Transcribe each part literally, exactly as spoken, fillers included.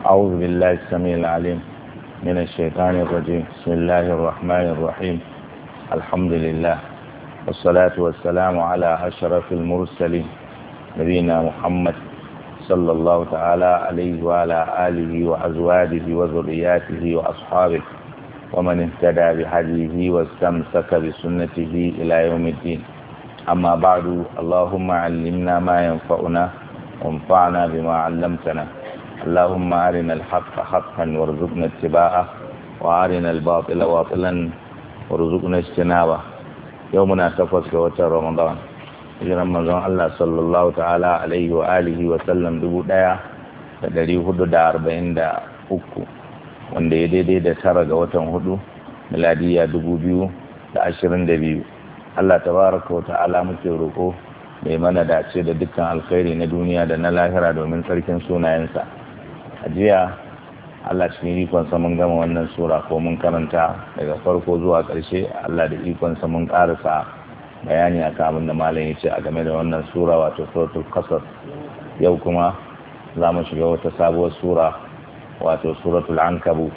أعوذ بالله السميع العليم من الشيطان الرجيم. بسم الله الرحمن الرحيم. الحمد لله والصلاة والسلام على أشرف المرسلين نبينا محمد صلى الله تعالى عليه وعلى آله وأزواجه وذرياته وأصحابه ومن اهتدى بهديه واستمسك بسنته إلى يوم الدين. أما بعد، اللهم علمنا ما ينفعنا وانفعنا بما علمتنا. اللهم أرنا الحق حقا وارزقنا اتباعه وأرنا الباطل باطلا وارزقنا اجتنابه. يومنا تفوز كوتر رمضان hijiran manzon Allah sallallahu ta'ala alaihi wa alihi wa sallam dubu ɗaya da ɗari hudu da arba'in da uku, wanda ya daidai da tara ga watan hudu miladiya dubu biyu da ashirin da biyu. Allah tabaraka wa ta'ala muke roƙo mai mana dace da dukkan alkhairi na duniya da na lahira domin tsarkin sunayensa. A jiya Allah cikin ikonsa mun gama wannan sura ko mun karanta daga farko zuwa ƙarshe. Allah da ikonsa mun ƙarasa bayani akan abin da malam ya ce a game da wannan sura, wato suratul qasas. Yau kuma za mu shiga wata sabuwar sura, wato suratul ankabut.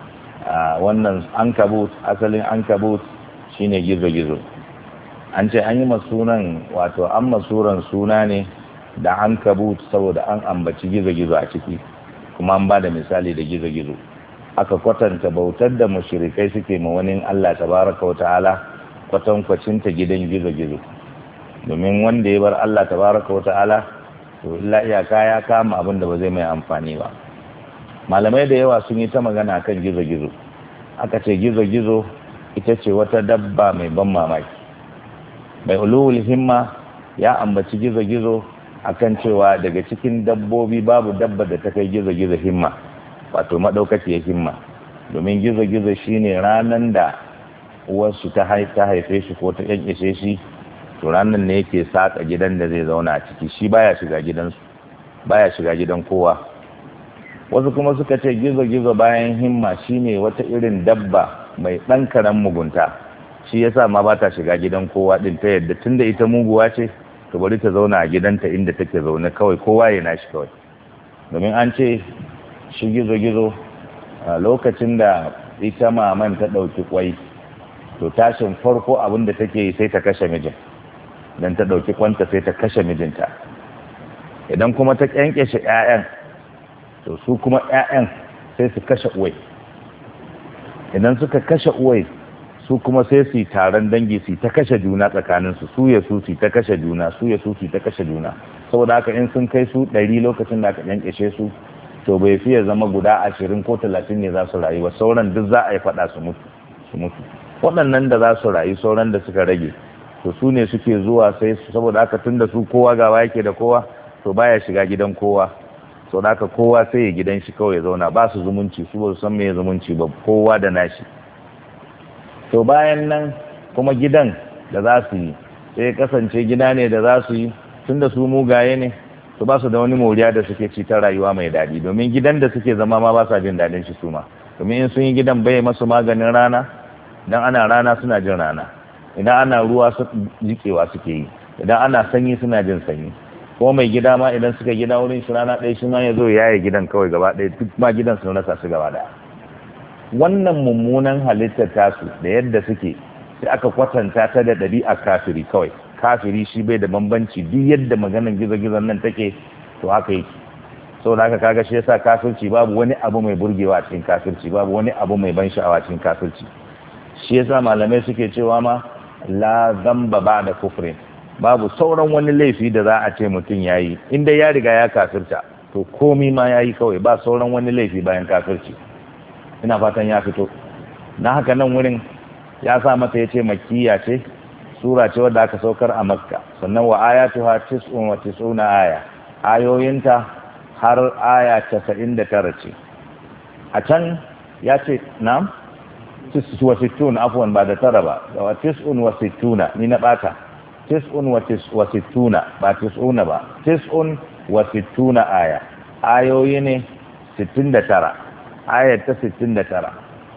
Wannan ankabut, asalin ankabut shine gizo-gizo. An ce an yi masunan, wato an masuran suna ne da ankabut saboda an ambaci gizo-gizo a ciki, kuma an ba da misali da gizo-gizo. Aka kwatanta bautar da mushrikai suke ma wani Allah tabaraka wa ta'ala kwatankwacinta gidan gizo-gizo, domin wanda ya bar Allah tabaraka wa ta'ala to illa iyaka ya kama abin da ba zai mai amfani ba. Malamai da yawa sun yi ta magana kan gizo-gizo. Aka ce gizo-gizo ita ce wata dabba mai ban mamaki. Mai ulul himma ya ambaci gizo-gizo akan cewa daga cikin dabbobi babu dabba da ta kai gizo-gizo himma, wato madaukakiyar himma, domin gizo-gizo shine ranan da uwarsu ta haife shi ko ta yankishe shi, to ranar ne yake saka gidan da zai zauna a ciki. Shi baya shiga gidansu, baya shiga gidan kowa. Wasu kuma suka ce gizo-gizo bayan himma shine wata irin dabba mai ɗan karen mugunta, shi yasa ma ba ta shiga gidan kowa din, ta yadda tunda ita muguwa ce to bari ta zauna a gidanta inda take zaune kawai, kowa ya nashi kawai. Domin an ce shi gizo-gizo a lokacin da ita maman ta ɗauki kwai, to tashin farko abin da take yi sai ta kashe mijin, dan ta dauki kwanta sai ta kashe mijinta. Idan kuma ta kyankyashe ƴaƴan, to su kuma ƴaƴan sai su kashe uwai. Idan suka kashe uwai, su kuma sai su yi taron dangi su ta kashe juna tsakanin su su ya su su ta kashe juna, su ya su su ta kashe juna. Saboda haka in sun kai su ɗari lokacin da aka kyankyashe su, to bai fiye zama guda ashirin ko talatin ne za su rayu ba, sauran duk za a yi faɗa su mutu su mutu. Waɗannan da za su rayu, sauran da suka rage, to su ne suke zuwa sai su, saboda haka tun da su kowa gaba yake da kowa, to baya shiga gidan kowa. Sau da haka kowa sai ya gidan shi kawai ya zauna, ba su zumunci, su ba su san me zumunci ba, kowa da nashi. To bayan nan kuma gidan da za su yi sai kasance gida ne da za su yi, tun da su mugaye ne, to ba su da wani moriya da suke ci ta rayuwa mai daɗi, domin gidan da suke zama ma ba sa jin daɗin shi su ma, domin in sun yi gidan bai masu maganin rana. Idan ana rana suna jin rana, idan ana ruwa su jikewa suke yi, idan ana sanyi suna jin sanyi. Ko mai gida ma idan suka gida wurin shi rana ɗaya shi ma ya zo ya yi gidan kawai gaba ɗaya, duk ma gidan sun rasa su gaba ɗaya. Wannan mummunan halittar tasu da yadda suke sai aka kwatanta ta da ɗabi'a kafiri kawai. Kafiri shi bai da bambanci, duk yadda maganar gizo-gizon nan take to haka yake. Saboda haka kaga shi yasa kafirci babu wani abu mai burgewa a cikin kafirci, babu wani abu mai ban sha'awa cikin kafirci. Shi yasa malamai suke cewa ma la zamba ba da kufrin, babu sauran wani laifi da za a ce mutum ya yi, inda ya riga ya kafirta to komi ma ya yi kawai, ba sauran wani laifi bayan kafirci. Ina fatan ya fito. Na haka nan wurin ya sa mata ya ce makkiya ce, sura ce wadda aka saukar a Makka, sannan wa ayatuha tis'un wa tis'una aya, ayoyinta har aya casa'in da tara ce. A can ya ce na'am tis'un wa sittuna, afwan ba da tara ba, wa tis'un wa sittuna, ni na bata, tis'un wa sittuna ba tis'una ba, tis'un wa sittuna aya, ayoyi ne sittin da tara, ayar ta sittin da tara.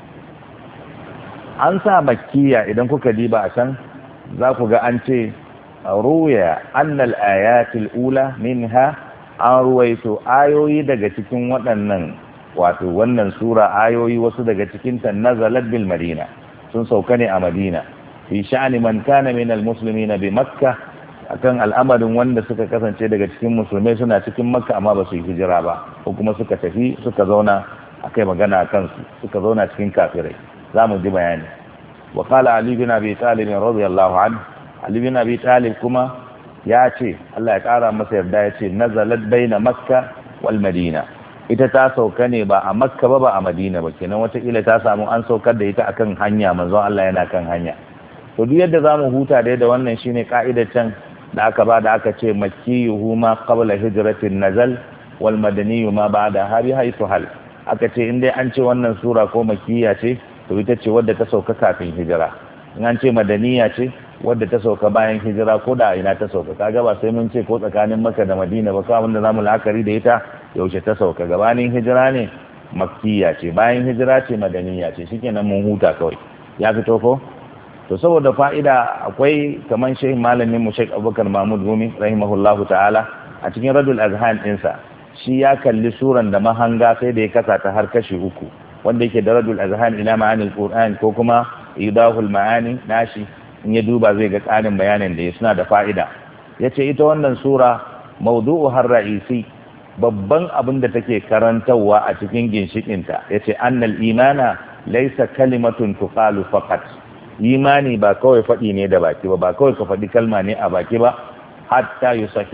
An sa makkiya idan kuka diba a can za ku ga an ce ruya annal ayatul ula minha, an ruwaito ayoyi daga cikin waɗannan wato wannan sura ayoyi wasu daga cikin ta nazalat bil madina sun sauka ne a madina fi sha'ani man kana min al muslimina bi makkah akan al'amarin wanda suka kasance daga cikin musulmai suna cikin makka amma ba su yi hijira ba ko kuma suka tafi suka zauna akai magana akan su suka zauna cikin kafirai zamu ji bayani wa qala ali bin abi talib radiyallahu anhu ali bin abi talib kuma ya ce Allah ya kara masa yarda ya ce nazalat baina makka wal madina ita ta sauka ne ba a makka ba ba a madina ba kenan wata kila ta samu an saukar da ita akan hanya manzon Allah yana kan hanya to duk yadda zamu huta da wannan shine ka'idar can da aka ba da aka ce makkiyuhu ma qabla hijratin nazal wal madaniyyu ma ba'da hari haythu hal aka ce in dai an ce wannan sura ko makkiya ce to ita ce wadda ta sauka kafin hijira in an ce madaniya ce wadda ta sauka bayan hijira ko da ina ta sauka kaga ba sai mun ce ko tsakanin Makka da Madina ba kawai wanda zamu la'akari da ita yaushe ta sauka gabanin hijira ne makkiya ce bayan hijira ce madaniya ce shikenan mun huta kawai ya fito ko to saboda fa'ida akwai kaman shehin malamin mu Sheikh Abubakar Mahmud Gumi rahimahullahu ta'ala a cikin Radul Azhan ɗinsa shi ya kalli suran da mahanga sai da ya kasa ta har kashi uku wanda yake da Radul Azhan ila ma'anil Qur'an ko kuma idahul ma'ani nashi in ya duba zai ga ƙarin bayanin da ya suna da fa'ida yace ita wannan sura mawdu'u har ra'isi babban abin da take karantawa a cikin ginshikinta yace annal imana laysa kalimatun tuqalu faqat imani ba kawai faɗi ne da baki ba ba kawai ka faɗi kalma ne a baki ba hatta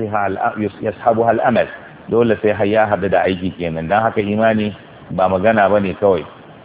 yashabuha al-amal dole sai har ya hada da aiki kenan dan haka imani ba magana bane kawai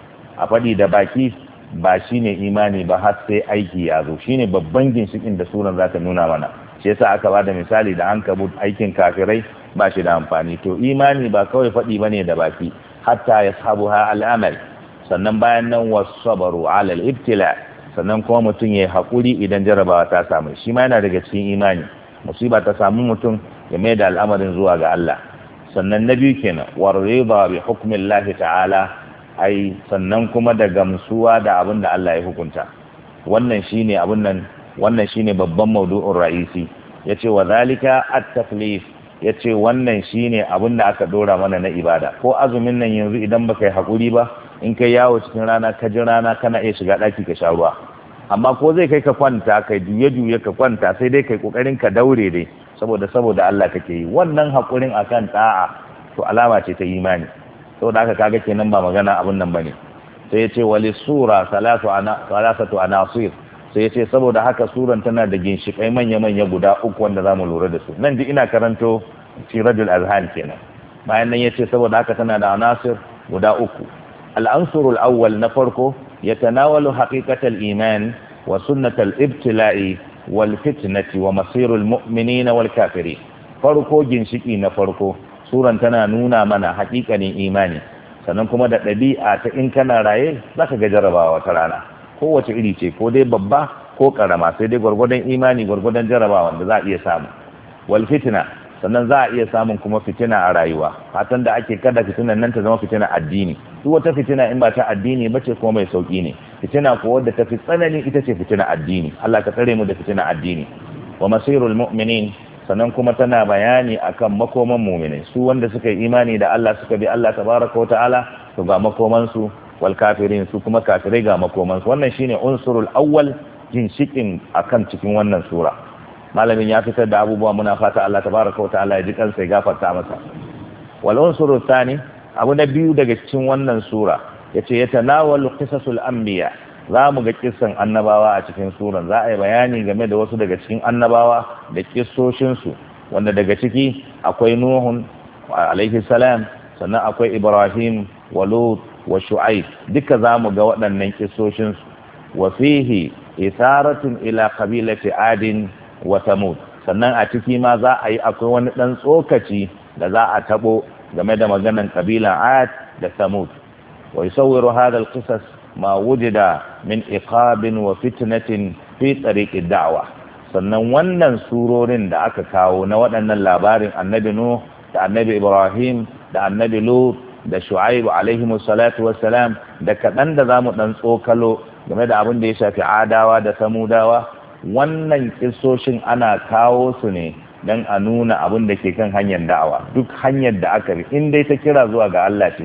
a faɗi da baki ba shine imani ba har sai aiki ya zo shine babban ginshikin da suran za ta nuna mana shi yasa aka bada misali da an kabut aikin kafirai ba shi da amfani to imani ba kawai faɗi bane da baki hatta yashabuha al-amal sannan bayan nan wasabaru ala al-ibtila sannan kuma mutum ya yi haƙuri idan jarabawa ta samu shi ma yana daga cikin imani musiba ta samu mutum ya mai da al'amarin zuwa ga Allah sannan na biyu kenan warida bi hukmillahi ta'ala ai sannan kuma da gamsuwa da abin da Allah ya hukunta wannan shine abin nan wannan shine babban maudu'in ra'isi yace wa zalika at-taklif yace wannan shine abin da aka dora mana na ibada ko azumin nan yanzu idan baka yi haƙuri ba in kai yawo cikin rana ka ji rana kana iya shiga ɗaki ka sha ruwa amma ko zai kai ka kwanta kai juye-juye ka kwanta sai dai kai kokarin ka daure dai saboda saboda Allah kake yi wannan hakurin akan ta'a to alama ce ta imani saboda haka kaga kenan ba magana abun nan bane sai yace wali sura salatu ana salasatu anasir sai yace saboda haka suran tana da ginshikai manya-manya guda uku wanda zamu lura da su nan ji ina karanto Sirajul Azhan kenan bayan nan yace saboda haka tana da anasir guda uku العنصر الأول نفرقه يتناول حقيقة الإيمان وسنة الابتلاء والفتنة ومصير المؤمنين والكافرين فرقه جنسكي نفرقه سورة تنانونا من حقيقة إيماني سننكم دا ɗabi'a ta in kana raye zaka ga jarabawa wata rana kowace iri ce ko dai babba ko karama sai dai gwargwadon imani gwargwadon jarabawa da za a iya samu wal fitna sannan za a iya samun kuma fitina a rayuwa fatan da ake kada fitinan nan ta zama fitina addini duk wata fitina in ba ta addini ba ce kuma mai sauki ne fitina ko wadda ta fi tsanani ita ce fitina addini Allah ka tsare mu da fitina addini wa masirul mu'minin sannan kuma tana bayani akan makoman mu'minai su wanda suka yi imani da Allah suka bi Allah tabaraka wa ta'ala to ga makoman su wal kafirin su kuma kafirai ga makoman su wannan shine unsurul awwal ginshikin akan cikin wannan sura malamin ya fitar da abubuwa muna fata Allah tabaraka wa ta'ala ya ji kansa ya gafarta masa wal unsuru thani abu na biyu daga cikin wannan sura yace yatanawalu qisasul anbiya za mu ga kissan annabawa a cikin suran za a yi bayani game da wasu daga cikin annabawa da kissoshin su wanda daga ciki akwai nuhun alaihi salam sannan akwai ibrahim wa lut wa shu'aib duka za mu ga waɗannan kissoshin su wa fihi isaratun ila qabilati adin wa samud sannan a ciki ma za a yi akwai wani dan tsokaci da za a tabo game da maganan kabilan Ad da Samud wa yusawwiru hadha al-qisas ma wujida min iqabin wa fitnatin fi tariq ad-da'wa sannan wannan surorin da aka kawo na waɗannan labarin annabi Nuh da annabi Ibrahim da annabi Lut da Shu'aib alaihi salatu wassalam da kadan da zamu dan tsokalo game da abin da ya shafi Adawa da Samudawa wannan kissoshin ana kawo su ne dan a nuna abin da ke kan hanyar da'awa duk hanyar da aka bi in dai ta kira zuwa ga Allah ce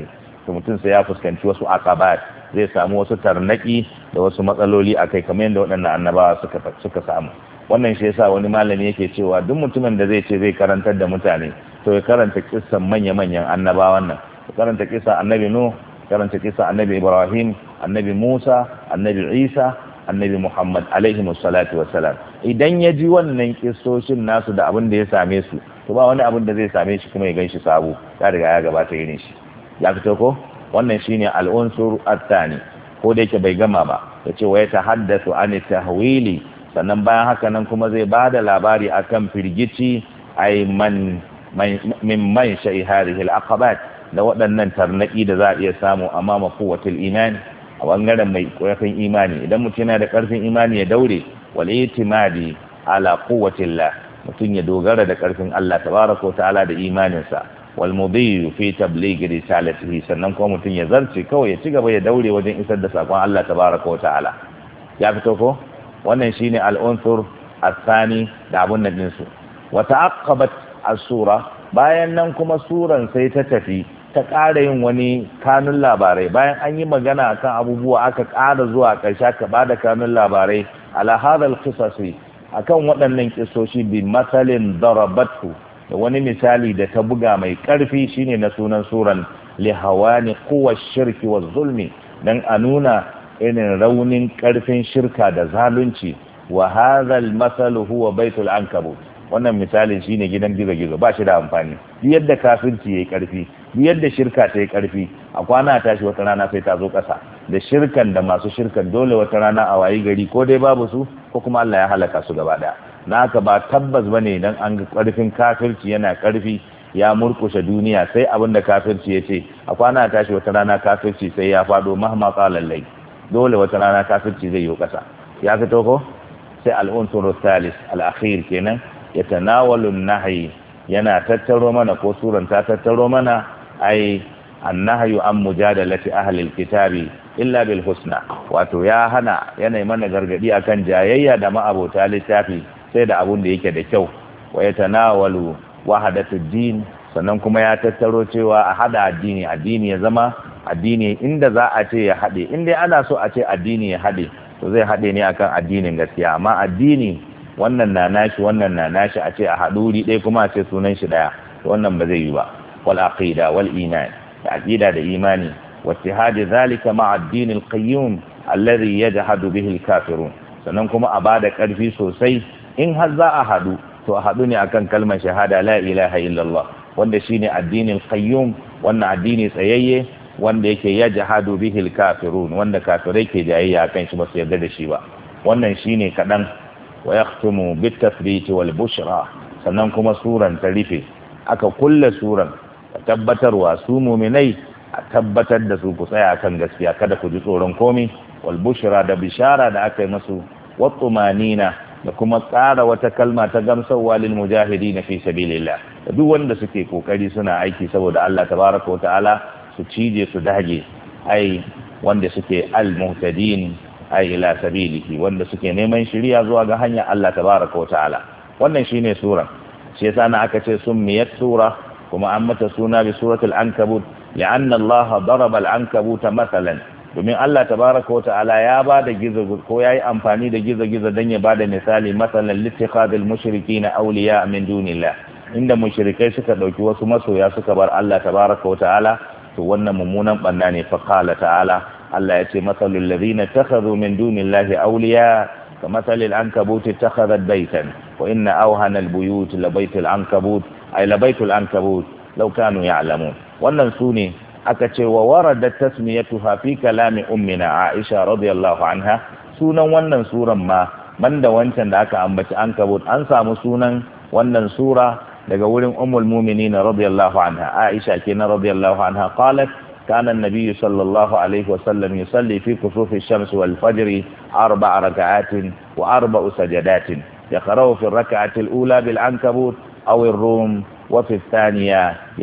to mutum sai ya fuskanci wasu aqabat, zai samu wasu tarnaki da wasu matsaloli akai kamar yadda waɗannan annabawa suka suka samu. Wannan shi yasa wani malami yake cewa duk mutumin da zai ce zai karantar da mutane to ya karanta kissan manya-manyan annabawan nan, ya karanta kissa annabi Nuh, karanta kissa annabi Ibrahim, annabi Musa, annabi Isa, annabi Muhammad alaihi wassalatu wassalam. Idan ya ji wannan kissoshin nasu da abin da ya same su, to ba wani abin da zai same shi kuma ya ganshi sabo, ya riga ya gabata irin shi. Ya fito ko? Wannan shine al-unsur at-thani. Ko da yake bai gama ba, yace wa yatahaddathu an tahwili, sannan bayan haka nan kuma zai bada labari akan firgici ay man min man sha'i hadhihi al-aqabat, da waɗannan tarnaki da za a iya samu amma maquwatul iman a bangaren mai ƙarfin imani. Idan mutum yana da ƙarfin imani ya daure, wal itimadi ala quwwatillah, mutum ya dogara da ƙarfin Allah tabaraka ta'ala da imaninsa, wal mudhi fi tabligh risalatihi, sannan kuma mutum ya zarce kawai ya ci gaba ya daure wajen isar da sakon Allah tabaraka ta'ala. Ya fito ko? Wannan shine al-unsur athani da abun nan din su. Wa ta'aqqabat as-sura, bayan nan kuma suran sai ta tafi ta ƙara yin wani kanun labarai. Bayan an yi magana akan abubuwa aka ƙara zuwa ƙarshe ka bada kanun labarai ala hadal qisasi, akan waɗannan kisoshi bi masalin darabatu, da wani misali da ta buga mai ƙarfi shine na sunan suran li hawani quwwa shirki wa zulmi, dan a nuna irin raunin ƙarfin shirka da zalunci. Wa hadhal masalu huwa baitul ankabut, wannan misalin shine gidan gizo-gizo, ba shi da amfani. Duk yadda kafirci yayi ƙarfi, duk yadda shirka ta yi ƙarfi, a kwana tashi wata rana sai ta zo ƙasa. Da shirkan da masu shirkan dole wata rana a wayi gari ko dai babu su ko kuma Allah ya halaka su gaba ɗaya. Na haka ba tabbas bane idan an ga ƙarfin kafirci yana ƙarfi ya murkushe duniya sai abin da kafirci ya ce, a kwana tashi wata rana kafirci sai ya faɗo mahma qalallai, dole wata rana kafirci zai yi ƙasa. Ya fito ko? Sai al-unsur thalith al-akhir kenan, yatanawalu an-nahy, yana tattaro mana ko suran ta tattaro mana ai annahyu an mujadalati ahli al-kitabi illa bil husna, wato ya hana yana mana gargadi akan jayayya da ma'abota littafi sai da abun da yake da kyau. Wa yatanawalu wahdatud din, sannan kuma ya tattaro cewa a hada addini, addini ya zama addini inda za a ce ya hade, inda ana so a ce addini ya hade to zai hade ne akan addinin gaskiya. Amma addini wannan na nashi wannan na nashi a ce a haɗuri ɗaya kuma a ce sunan shi ɗaya, wannan ba zai yi ba. Wal aqida wal iman, da aqida da imani, wa ittihadi zalika ma'a ad-din al-qayyum alladhi yajhadu bihi al-kafirun, sannan kuma a bada ƙarfi sosai in har za a haɗu to a haɗu ne akan kalmar shahada la ilaha illallah, wanda shine addinin qayyum, wannan addini tsayayye wanda yake yajhadu bihi al-kafirun, wanda kafirai ke jayayya akan shi ba su yarda da shi ba. Wannan shine kaɗan. Wa yaktumu bit-tathbit wal bushra, sannan kuma suran ta rufe aka kulle suran tabbatarwa su mu'minai, a tabbatar da su ku tsaya kan gaskiya, kada ku ji tsoron komai. Wal bushra, da bishara da aka yi musu, wa tumanina, da kuma tsara wata kalma ta gamsarwa lil mujahidin fi sabilillah, da duk wanda suke kokari suna aiki saboda Allah tabaraka wa ta'ala, su cije su dage, ai wanda suke al-muhtadin ay ila sabilihi, wanda suke neman shiriya zuwa ga hanyar Allah tabaraka wa ta'ala. Wannan shine sura. Shi yasa na aka ce summiyat sura, kuma an mata suna bi suratul ankabut, li'anna Allah daraba al-ankabut mathalan, domin Allah tabaraka wa ta'ala ya bada gizo ko yayi amfani da gizo-gizo dan ya bada misali, masalan littikhadil mushrikin awliya min dunillah, inda mushrikai suka dauki wasu masoya suka bar Allah tabaraka wa ta'ala, to wannan mummunan banna ne. Fa qala ta'ala, Allah ya ce matsalul ladhina takhadhu min dunillahi awliya ka matsalil ankabut takhadhat baytan wa inna awhana albuyut la baytul ankabut ay la baytul ankabut law kanu ya'lamun. Wannan sune aka ce wa waradat tasmiyatuha fi kalami ummina Aisha radiyallahu anha. Sunan wannan suran ma banda wancan da aka ambaci ankabut, an samu sunan wannan sura daga wurin ummul mu'minin radiyallahu anha, Aisha kenan radiyallahu anha, qalat كان النبي صلى الله عليه وسلم يصلي في كسوف الشمس والفجر أربع ركعات وأربع سجدات، يقرأ في الركعة الأولى بالعنكبوت أو الروم وفي الثانية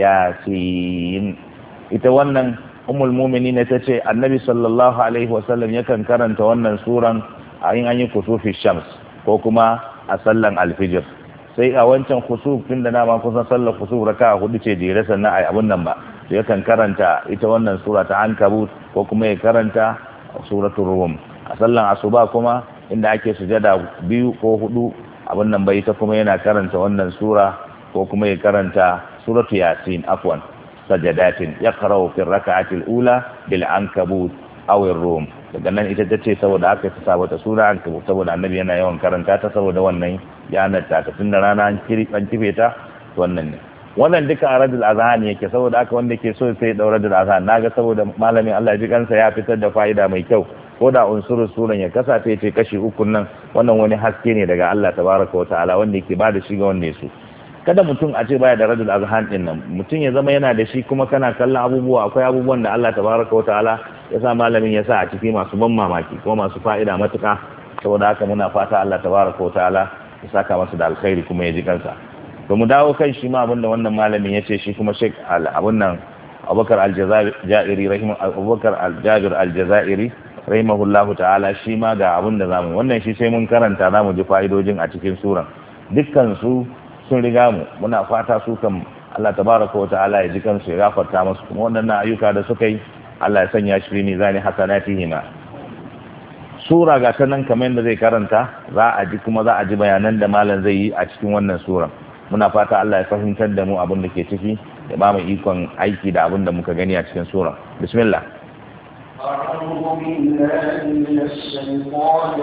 ياسين. يتونن أم المؤمنين تشي النبي صلى الله عليه وسلم يكن كرن تونن سورا أين أن كسوف الشمس وكما أصلا الفجر. sai a wancan khusuf tun da na ma kusan sallar khusuf raka'a hudu ce jere sannan ai abun nan ba, to yakan karanta ita wannan sura ta Ankabut ko kuma ya karanta suratul Rum. A sallan asuba kuma inda ake sujada biyu ko hudu abin nan bai ta kuma yana karanta wannan sura ko kuma ya karanta suratul Yasin afwan sajadatin yaqra'u fi rak'atil ula bil Ankabut aw ar-Rum. daga nan ita tace saboda aka ta sa wata sura Ankabut saboda annabi yana yawan karanta ta saboda wannan yanar ta tunda rana an kiri an kife ta wannan ne. Wannan duka a radul azhan yake saboda aka wanda ke so sai daura radul azhan naga saboda malamin Allah ji kansa ya fitar da fa'ida mai kyau ko da unsuru suran ya kasa ta ce kashi uku nan wannan wani haske ne daga Allah tabaraka wa ta'ala wanda yake bada shi ga wanda yaso. Kada mutum a ce baya da radul azhan din nan mutum ya zama yana da shi kuma kana kallon abubuwa akwai abubuwan da Allah tabaraka wa ta'ala ya sa malamin ya sa a ciki masu ban mamaki kuma masu fa'ida matuka saboda haka muna fata Allah tabaraka wa ta'ala ya saka masa da alkhairi kuma ya ji kansa. To mu dawo kan shi ma abinda wannan malamin ya ce shi kuma Sheikh abun nan Abubakar Al-Jazairi rahimah Abubakar Al-Jabir Al-Jazairi rahimahullahu ta'ala shi ma ga abinda zamu wannan shi sai mun karanta zamu ji fa'idojin a cikin suran dukkan su sun riga mu muna fata su kan Allah tabaraka wa ta'ala ya ji kansu ya gafarta musu kuma wannan ayyuka da suka yi Allah ya sanya shi ne zani hasanatihima. Sura ga ta nan kamar yadda zai karanta za a ji kuma za a ji bayanan da malam zai yi a cikin wannan suran. Muna fata Allah ya fahimtar da mu abin da ke ciki ya ba mu ikon aiki da abin da muka gani a cikin sura. Bismillah. أعوذ بالله من الشيطان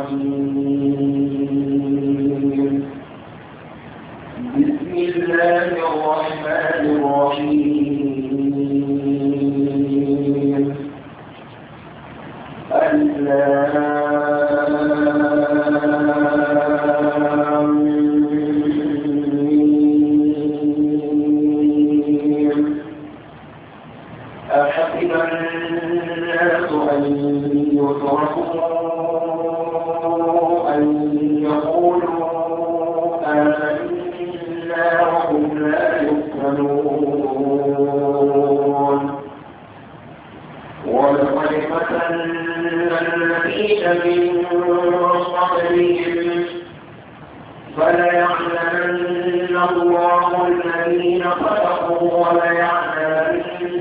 الرجيم. بسم الله الرحمن الرحيم. أحسب الناس أن يتركوا أن يقولوا آمنا وهم لا يفتنون ولقد فتنا الذين من قبلهم فليعلمن الله الذين صدقوا وليعلمن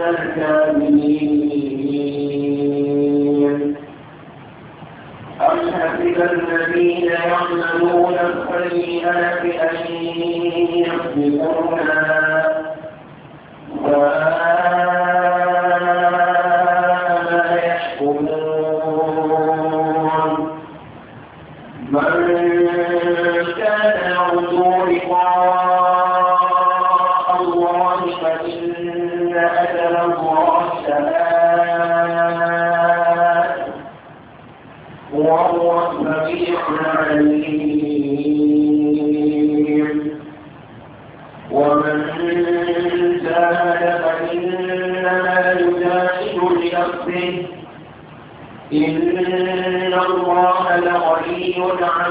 الكاذبين. أم حسب الذين يعملون السيئات أن يسبقونا وما يحكمون. من كان يرجو لقاء الله فإن أجل الله لآت وهو السميع العليم. ومن جاهد فإنما يجاهد لنفسه إن الله لغني عن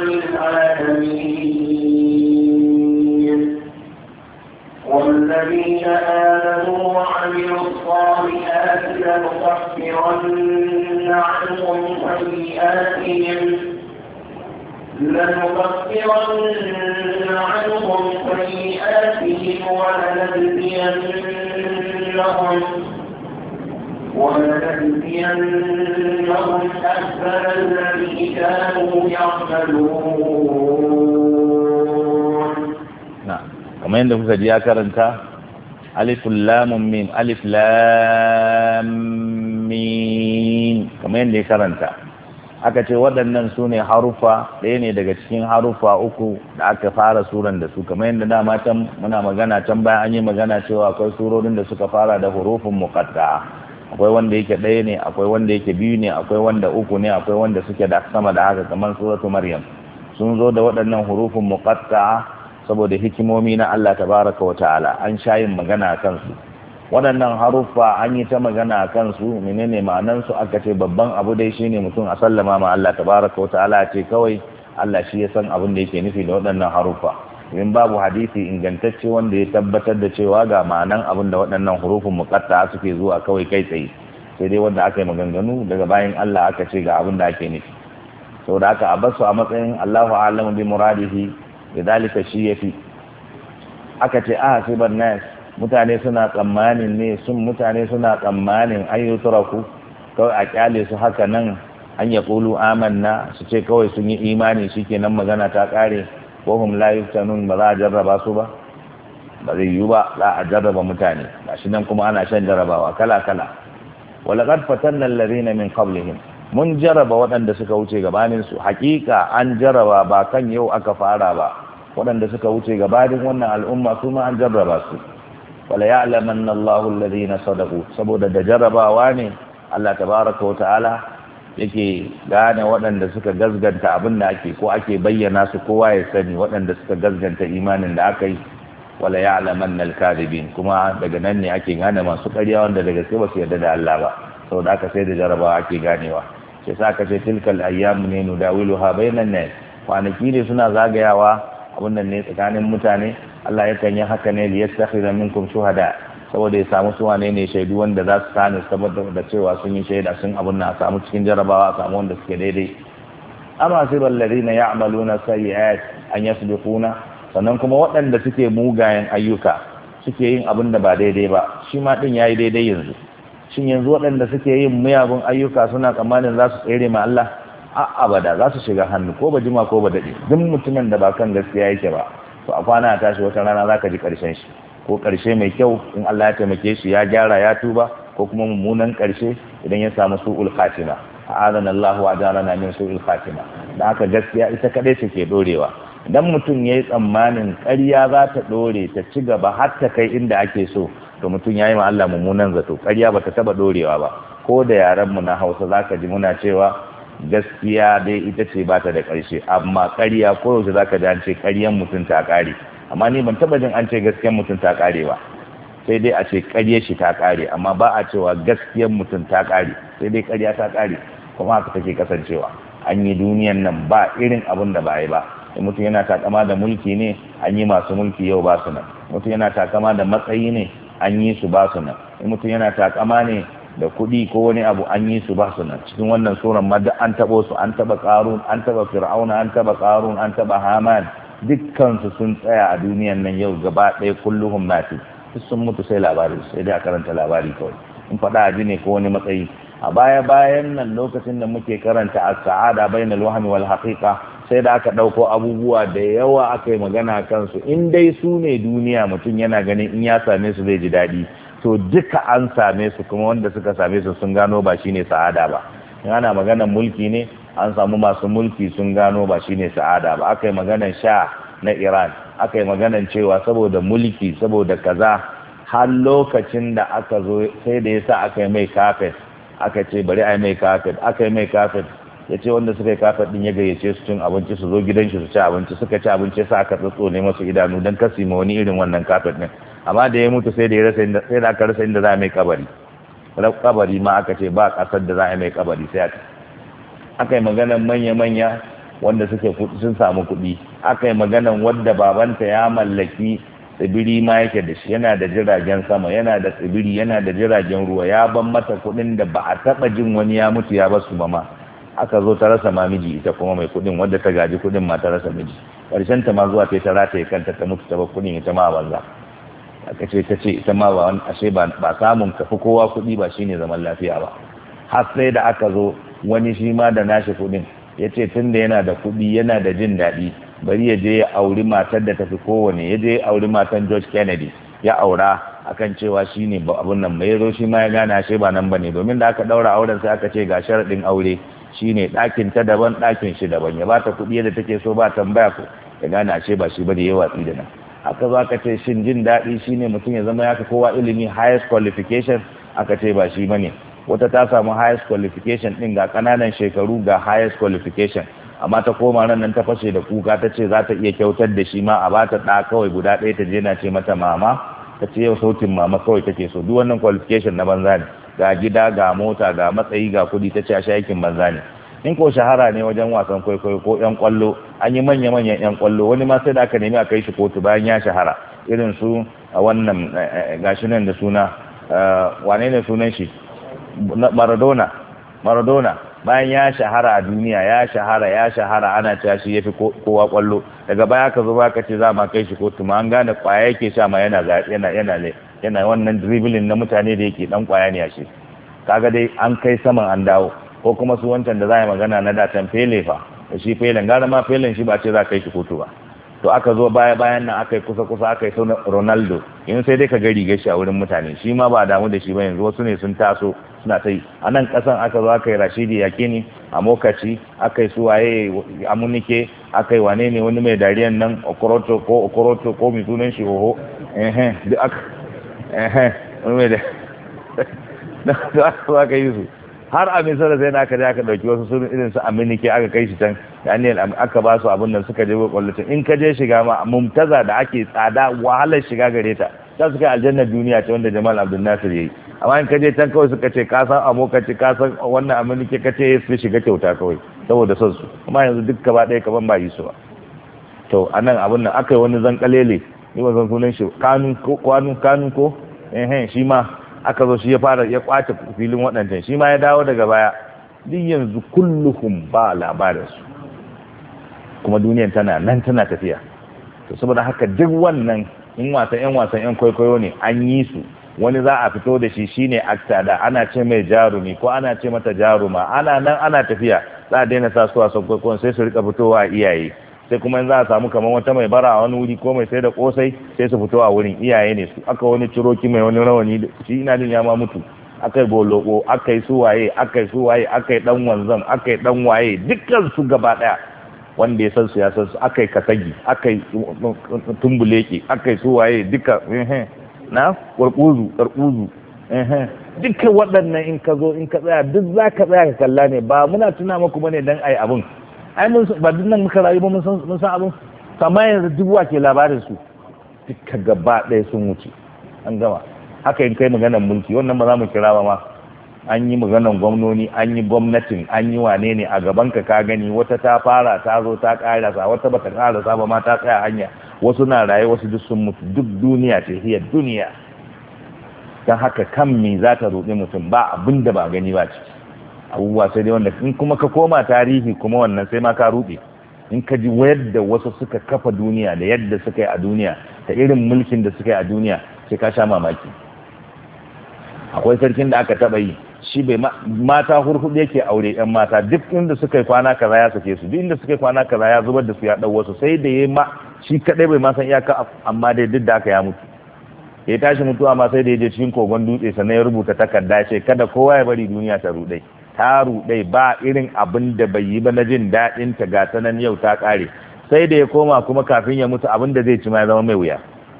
العالمين. والذين آمنوا وعملوا الصالحات لنكفرن عنهم سيئاتهم لنكفرن عنهم سيئاتهم ولنجزينهم ولنجزينهم أحسن الذي كانوا يعملون. نعم. kamar yadda kuka ji ya karanta alif lam mim alif lam mim kamar yadda ya karanta aka ce waɗannan su ne harufa ɗaya ne daga cikin harufa uku da aka fara suran da su kamar yadda dama can muna magana can bayan an yi magana cewa akwai surorin da suka fara da hurufin muqatta'a akwai wanda yake ɗaya ne akwai wanda yake biyu ne akwai wanda uku ne akwai wanda suke da sama da haka kamar suratu maryam sun zo da waɗannan hurufin muqatta'a saboda hikimomi na Allah tabaraka wa ta'ala an sha yin magana a kansu waɗannan haruffa an yi ta magana a kansu menene ma'anan su aka ce babban abu dai shine mutum a sallama ma Allah tabaraka wa ta'ala ce kawai Allah shi ya san abin da yake nufi da waɗannan haruffa in babu hadisi ingantacce wanda ya tabbatar da cewa ga ma'anan abin da waɗannan hurufin muqatta suke zuwa kawai kai tsaye sai dai wanda aka yi maganganu daga bayan Allah aka ce ga abin da ake nufi saboda aka a basu a matsayin Allahu a'lamu bi muradihi lidalika shi yafi aka ce a hasiban nas mutane suna tsammanin ne sun mutane suna tsammanin an yi turaku kawai a kyale su haka nan an ya ƙulu amanna su ce kawai sun yi imani shikenan magana ta ƙare ko hum la yuftanun ba za a jarraba su ba ba zai yiwu ba za a jarraba mutane gashi nan kuma ana shan jarrabawa kala kala walaqad fatanna alladhina min qablihim mun jarraba waɗanda suka wuce gabanin su hakika an jarraba ba kan yau aka fara ba waɗanda suka wuce gabanin wannan al'umma su ma an jarraba su wala ya'lamanna Allahu alladhina sadaqu saboda da jarrabawa ne Allah tabaraka wa ta'ala yake gane waɗanda suka gazganta abin da ake ko ake bayyana su kowa ya sani waɗanda suka gazganta imanin da aka yi wala ya'lamanna al-kadhibin kuma daga nan ne ake gane masu ƙarya wanda daga sai ba su yarda da Allah ba saboda aka sai da jarabawa ake ganewa sai sa ka ce tilkal ayyamu ne nudawiluha bainan nas kwanaki ne suna zagayawa abin nan ne tsakanin mutane Allah yakan yi haka ne liyastakhidha minkum shuhada saboda ya samu su wane ne shaidu wanda za su sani saboda da cewa sun yi shaida sun abin na a samu cikin jarabawa a samu wanda suke daidai amma sai ballari na ya'maluna sayyi'at an yasbiquna sannan kuma waɗanda suke mugayen ayyuka suke yin abin da ba daidai ba shi ma din yayi daidai yanzu shin yanzu waɗanda suke yin miyagun ayyuka suna tsammanin za su tsere ma Allah a abada za su shiga hannu ko ba jima ko ba daɗe duk mutumin da ba kan gaskiya yake ba to a kwana a tashi wata rana za ka ji ƙarshen shi ko ƙarshe mai kyau in Allah ya taimake shi ya gyara ya tuba ko kuma mummunan ƙarshe idan ya samu su'ul khatima a'adana Allah wa ajarana min su'ul khatima dan haka gaskiya ita kadai take dorewa idan mutum yayi tsammanin ƙarya za ta dore ta ci gaba har ta kai inda ake so to mutum yayi ma Allah mummunan zato ƙarya bata taba dorewa ba ko da yaran mu na Hausa zaka ji muna cewa gaskiya dai ita ce bata da ƙarshe amma ƙarya ko yaushe zaka ji an ce ƙaryan mutum ta ƙare amma ni ban taba jin an ce gaskiyar mutum ta kare ba sai dai a ce ƙaryar shi ta kare amma ba a cewa gaskiyar mutum ta kare sai dai ƙarya ta kare kuma haka take kasancewa an yi duniyan nan ba irin abin da ba yi ba in mutum yana takama da mulki ne an yi masu mulki yau ba su nan mutum yana takama da matsayi ne an yi su ba su nan in mutum yana takama ne da kuɗi ko wani abu an yi su ba su nan cikin wannan suran ma duk an taɓo su an taɓa ƙarun an taɓa fir'auna an taɓa ƙarun an taɓa haman dukkansu sun tsaya a duniyan nan yau gaba ɗaya kulluhum mati duk sun mutu sai labari sai dai a karanta labari kawai in faɗa aji ne ko wani matsayi a baya bayan nan lokacin da muke karanta as-sa'ada bainal wahmi wal haqiqa sai da aka ɗauko abubuwa da yawa aka yi magana kansu in dai su ne duniya mutum yana ganin in ya same su zai ji daɗi to duka an same su kuma wanda suka same su sun gano ba shine sa'ada ba in ana maganar mulki ne an samu masu mulki sun gano ba shine sa'ada ba aka yi maganar sha na Iran aka yi maganar cewa saboda mulki saboda kaza har lokacin da aka zo sai da yasa aka yi mai kafet aka ce bari a yi mai kafet aka yi mai kafet ya ce wanda suka yi kafet din ya gayyace su cin abinci su zo gidan shi su ci abinci suka ci abinci sa aka tsotso ne masu idanu don kasi ma wani irin wannan kafet din amma da ya mutu sai da ya rasa inda sai da aka rasa inda za a mai kabari kabari ma aka ce ba kasar da za a mai kabari sai aka aka yi maganar manya-manya wanda suke sun samu kuɗi aka yi maganar wadda babanta ya mallaki tsibiri ma yake da shi yana da jiragen sama yana da tsibiri yana da jiragen ruwa ya ban mata kuɗin da ba a taɓa jin wani ya mutu ya basu ba ma aka zo ta rasa ma miji ita kuma mai kuɗin wadda ta gaji kuɗin ma ta rasa miji ƙarshen ta ma zuwa ta ta rataye kanta ta mutu ta ba kuɗin ita ma banza aka ce ta ce ita ma ba ashe ba samun kafi kowa kuɗi ba shine zaman lafiya ba har sai da aka zo wani shi ma da nashi kuɗin ya ce tun da yana da kuɗi yana da jin daɗi bari ya je ya auri matar da tafi kowane ya je ya auri matan George Kennedy ya aura akan cewa shi ne abun nan mai zo shi ma ya gane ashe ba nan ba ne domin da aka ɗaura auren sai aka ce ga sharaɗin aure shi ne ɗakin ta daban ɗakin shi daban ya bata kuɗi yadda take so ba tambaya ko ya gane ashe ba shi ba da ya watsi da nan aka zo aka ce shin jin daɗi shine mutum ya zama ya fi kowa ilimi highest qualification aka ce ba shi bane wata ta samu highest qualification din ga kananan shekaru ga highest qualification amma ta koma nan nan ta fashe da kuka ta ce za ta iya kyautar da shi ma a bata ɗa kawai guda ɗaya ta je na ce mata mama ta ce yau sautin mama kawai take so duk wannan qualification na banza ne ga gida ga mota ga matsayi ga kuɗi ta ce a sha'ikin banza ne in ko shahara ne wajen wasan kwaikwayo ko yan kwallo an yi manya-manyan yan kwallo wani ma sai da aka nemi a kai shi kotu bayan ya shahara irin su a wannan gashi nan da suna wane ne sunan shi Maradona Maradona bayan ya shahara a duniya ya shahara ya shahara ana cewa shi yafi kowa kwallo daga baya ka zo baka ce za ma kai shi kotu ma an gane kwaya yake sha ma yana yana yana yana wannan dribbling na mutane da yake dan kwaya ne a shi kaga dai an kai saman an dawo ko kuma su wancan da za a yi magana na datan fele fa da shi felen gara ma felen shi ba ce za kai shi kotu ba to aka zo baya bayan nan aka yi kusa kusa aka yi sau Ronaldo in sai dai ka ga rigar shi a wurin mutane shi ma ba damu da shi ba yanzu wasu ne sun taso suna ta yi a nan kasan aka zo aka yi Rashidi Yakini a Mokaci aka yi suwaye a Munike aka yi wane ne wani mai dariyan nan Okoroto ko Okoroto ko mai sunan shi oho eh duk aka eh wani mai da da aka yi su har a misar sai na aka je aka dauki wasu sun irin su Aminike aka kai shi can Daniel aka ba su abin nan suka je kwallon in ka je shiga ma mumtaza da ake tsada wahalar shiga gare ta ta suka aljannar duniya ce wanda Jamal Abdul Nasir yayi amma in ka je can kawai suka ce ka san amo ka ce ka san wannan Aminike ka ce su shiga kyauta kawai saboda son su kuma yanzu duk gaba ɗaya kaman ba yi su ba to anan abin nan aka yi wani zankalele ni ba san sunan shi kanu ko kwanu kanu ko eh shi ma aka zo shi ya fara ya kwace filin waɗancan shi ma ya dawo daga baya duk yanzu kulluhum ba labarinsu kuma duniyan tana nan tana tafiya to saboda haka duk wannan in wasan yan wasan yan kwaikwayo ne an yi su wani za a fito da shi shine akta da ana ce mai jarumi ko ana ce mata jaruma ana nan ana tafiya za a daina sa su wasan kwaikwayon sai su rika fitowa a iyaye sai kuma in za a samu kamar wata mai bara a wani wuri ko mai sai da kosai sai su fito a wurin iyaye ne su aka wani ciroki mai wani rawani shi ina jin ya ma mutu akai boloko akai suwaye akai suwaye akai dan wanzan akai dan waye dukkan su gaba daya wanda ya san su ya san su akai kasagi akai tumbuleke akai suwaye duka na kurkuzu kurkuzu dukkan waɗannan in ka zo in ka tsaya duk za ka tsaya ka kalla ne ba muna tuna maku bane dan ai abun ai mun ba duk nan muka rayu ba mun san mun san abun amma yanzu duk ke labarin su duka gaba ɗaya sun wuce an gama haka in kai maganar mulki wannan ba za mu kira ba ma an yi maganar gwamnoni an yi gwamnatin an yi wane ne a gaban ka ka gani wata ta fara ta zo ta karasa wata bata karasa ba ma ta tsaya hanya wasu na raye wasu duk sun mutu duk duniya ce hiya duniya dan haka kan me za ta roƙi mutum ba abin da ba gani ba ciki abubuwa sai dai wanda in kuma ka koma tarihi kuma wannan sai ma ka ruɗe in ka ji yadda wasu suka kafa duniya da yadda suka yi a duniya da irin mulkin da suka yi a duniya sai ka sha mamaki akwai sarkin da aka taɓa yi shi bai mata hurhuɗu yake aure yan mata duk inda suka yi kwana kaza ya sake su duk inda suka yi kwana kaza ya zubar da su ya ɗau wasu sai da ya ma shi kaɗai bai ma san iyaka amma dai duk da aka ya mutu ya tashi mutuwa ma sai da ya je cikin kogon dutse sannan ya rubuta takarda ce kada kowa ya bari duniya ta ruɗe ta ruɗe ba irin abin da bai yi ba na jin daɗin ta ga ta nan yau ta ƙare sai da ya koma kuma kafin ya mutu abin da zai ci ma ya zama mai wuya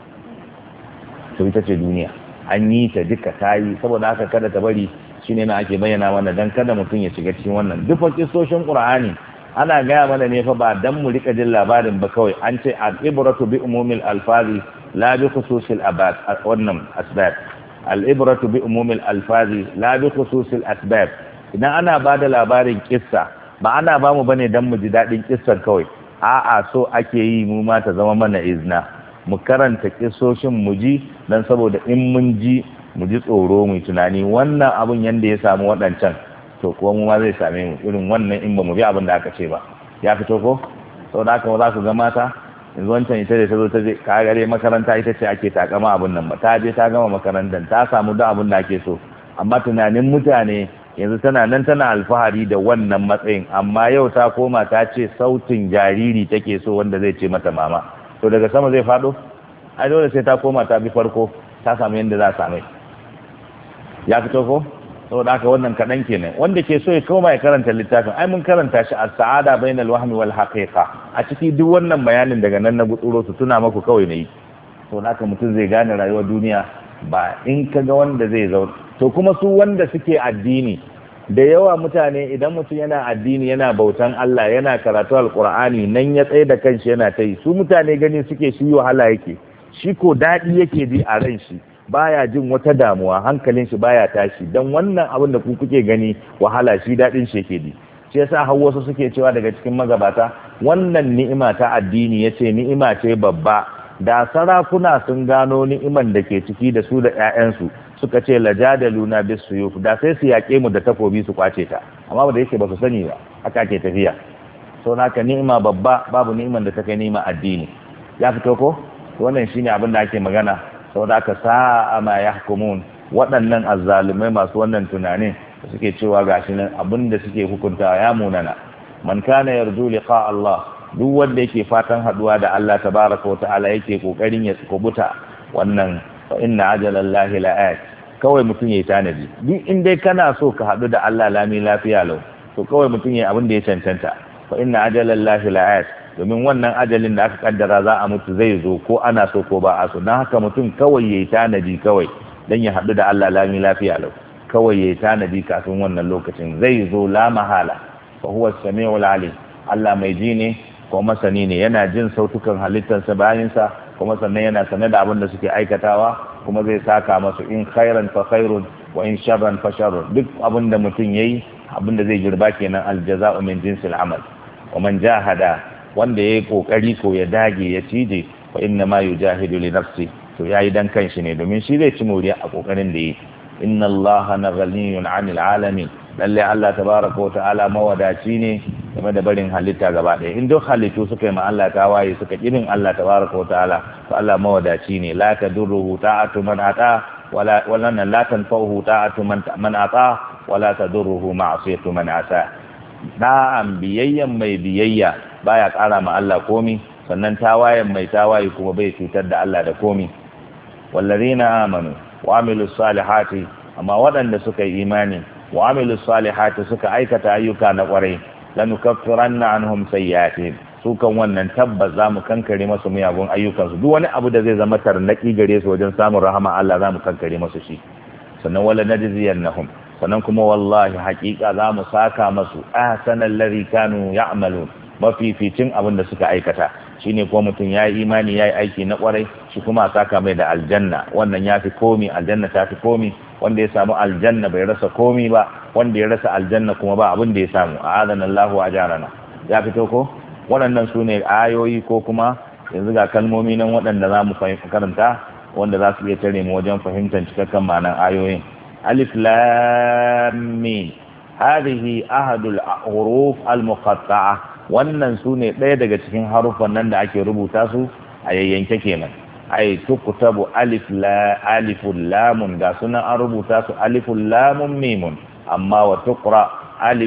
to ita ce duniya an yi ta duka ta yi saboda haka kada ta bari shine na ake bayyana mana dan kada mutum ya shiga cikin wannan duk kisoshin qur'ani ana gaya mana ne fa ba dan mu rika jin labarin ba kawai an ce al-ibratu bi umumil alfazi la bi khususil abad wannan asbab al-ibratu bi umumil alfazi la bi khususil asbab idan ana ba da labarin kissa ba ana ba mu bane dan mu ji dadin kissar kawai a'a so ake yi mu ma ta zama mana izna mu karanta kissoshin mu ji dan saboda in mun ji mu ji tsoro mu tunani wannan abun yanda ya samu waɗancan to kuwa mu ma zai same mu irin wannan in ba mu bi abin da aka ce ba ya fito ko saboda haka za ku ga mata yanzu wancan ita da ta zo ta je ka gare makaranta ita ce ake takama abin nan ba ta je ta gama makarantar ta samu duk abin da ake so amma tunanin mutane yanzu tana nan tana alfahari da wannan matsayin amma yau ta koma ta ce sautin jariri take so wanda zai ce mata mama to daga sama zai faɗo ai dole sai ta koma ta bi farko ta samu yadda za a same ya fito ko saboda haka wannan kaɗan kenan wanda ke so ya koma ya karanta littafin ai mun karanta shi a sa'ada bainal wahmi wal haqiqa a ciki duk wannan bayanin daga nan na gutsuro su tuna maku kawai ne saboda haka mutum zai gane rayuwar duniya ba in kaga wanda zai zauna to kuma su wanda suke addini da yawa mutane idan mutum yana addini yana bautan Allah yana karatu alqur'ani nan ya tsaye da kanshi yana ta yi su mutane gani suke shi wahala yake shi ko daɗi yake ji a ran shi baya jin wata damuwa hankalin shi baya tashi dan wannan abin da ku kuke gani wahala shi daɗin shi yake ji shi yasa har wasu suke cewa daga cikin magabata wannan ni'ima ta addini yace ni'ima ce babba da sarakuna sun gano ni'iman da ke ciki da su da ƴaƴansu suka ce lajadaluna bisuyuf da sai su yake mu da takobi su kwace ta amma ba da yake ba su sani ba haka ke tafiya sau naka ni'ima babba babu ni'iman da ta kai ni'ima addini ya fito ko wannan shine abin da ake magana saboda aka sa'a ma yahkumun waɗannan azzalumai masu wannan tunanin da suke cewa gashi nan abin da suke hukunta ya munana man kana yarju liqa Allah duk wanda yake fatan haduwa da Allah tabaraka wa ta'ala yake kokarin ya kubuta wannan fa inna ajalallahi la'at kawai mutum yayi tanadi duk in dai kana so ka hadu da Allah lami lafiya lau to kawai mutum yayi abin da ya cancanta fa inna ajalallahi la'at domin wannan ajalin da aka kaddara za a mutu zai zo ko ana so ko ba a so dan haka mutum kawai yayi tanadi kawai dan ya hadu da Allah lami lafiya lau kawai yayi tanadi kafin wannan lokacin zai zo la mahala fa huwa as-sami'ul alim Allah mai ji ne ko masani ne yana jin sautukan halittarsa bayansa kuma sannan yana sanar da abin da suke aikatawa kuma zai saka masu in khairan fa khairun wa in sharran fa sharrun duk abin da mutum yayi abin da zai girba kenan aljaza'u min jinsil amal wa man jahada wanda yayi kokari ko ya dage ya cije fa inna ma yujahidu li nafsi to yayi dan kanshi ne domin shi zai ci moriya a kokarin da yi inna allaha ghaniyun 'anil 'alamin lalle Allah tabaraka wa ta'ala mawadaci ne game da barin halitta gaba ɗaya in duk halittu suka yi ma Allah tawaye suka kirin Allah tabaraka wa ta'ala to Allah mawadaci ne la tadurruhu ta'atu man ata wala wala la tanfa'uhu ta'atu man man ata wala tadurruhu ma'siyatu man asa da'an biyayyan mai biyayya baya ƙara ma Allah komi sannan tawayen mai tawaye kuma bai cutar da Allah da komi wallazina amanu wa amilus salihati amma waɗanda suka yi imani wa amilus salihati suka aikata ayyuka na ƙwarai lanukaffiranna anhum sayyi'atihim su kan wannan tabbas zamu kankare masu miyagun ayyukansu duk wani abu da zai zama tarnaki gare su wajen samun rahama Allah zamu kankare masu shi sannan wala najziyannahum sannan kuma wallahi haƙiƙa zamu saka masu ahsanal ladhi kanu ya'malun mafificin abin da suka aikata shine ko mutum yayi imani yayi aiki na ƙwarai shi kuma saka mai da aljanna wannan yafi komi aljanna tafi komi wanda ya samu aljanna bai rasa komi ba wanda ya rasa aljanna kuma ba abin da ya samu a'adana Allahu ajarana ya fito ko waɗannan su ne ayoyi ko kuma yanzu ga kalmomi nan waɗanda za mu karanta wanda za su iya tare mu wajen fahimtar cikakken ma'anar ayoyin alif lam mim hadhihi ahadul huruf al muqatta'a wannan su ne ɗaya daga cikin harufan nan da ake rubuta su a yayyanke kenan ay tuktabu alif la alifun lamun ga sunan an rubuta su alifun lamun mimun amma wa tuqra alif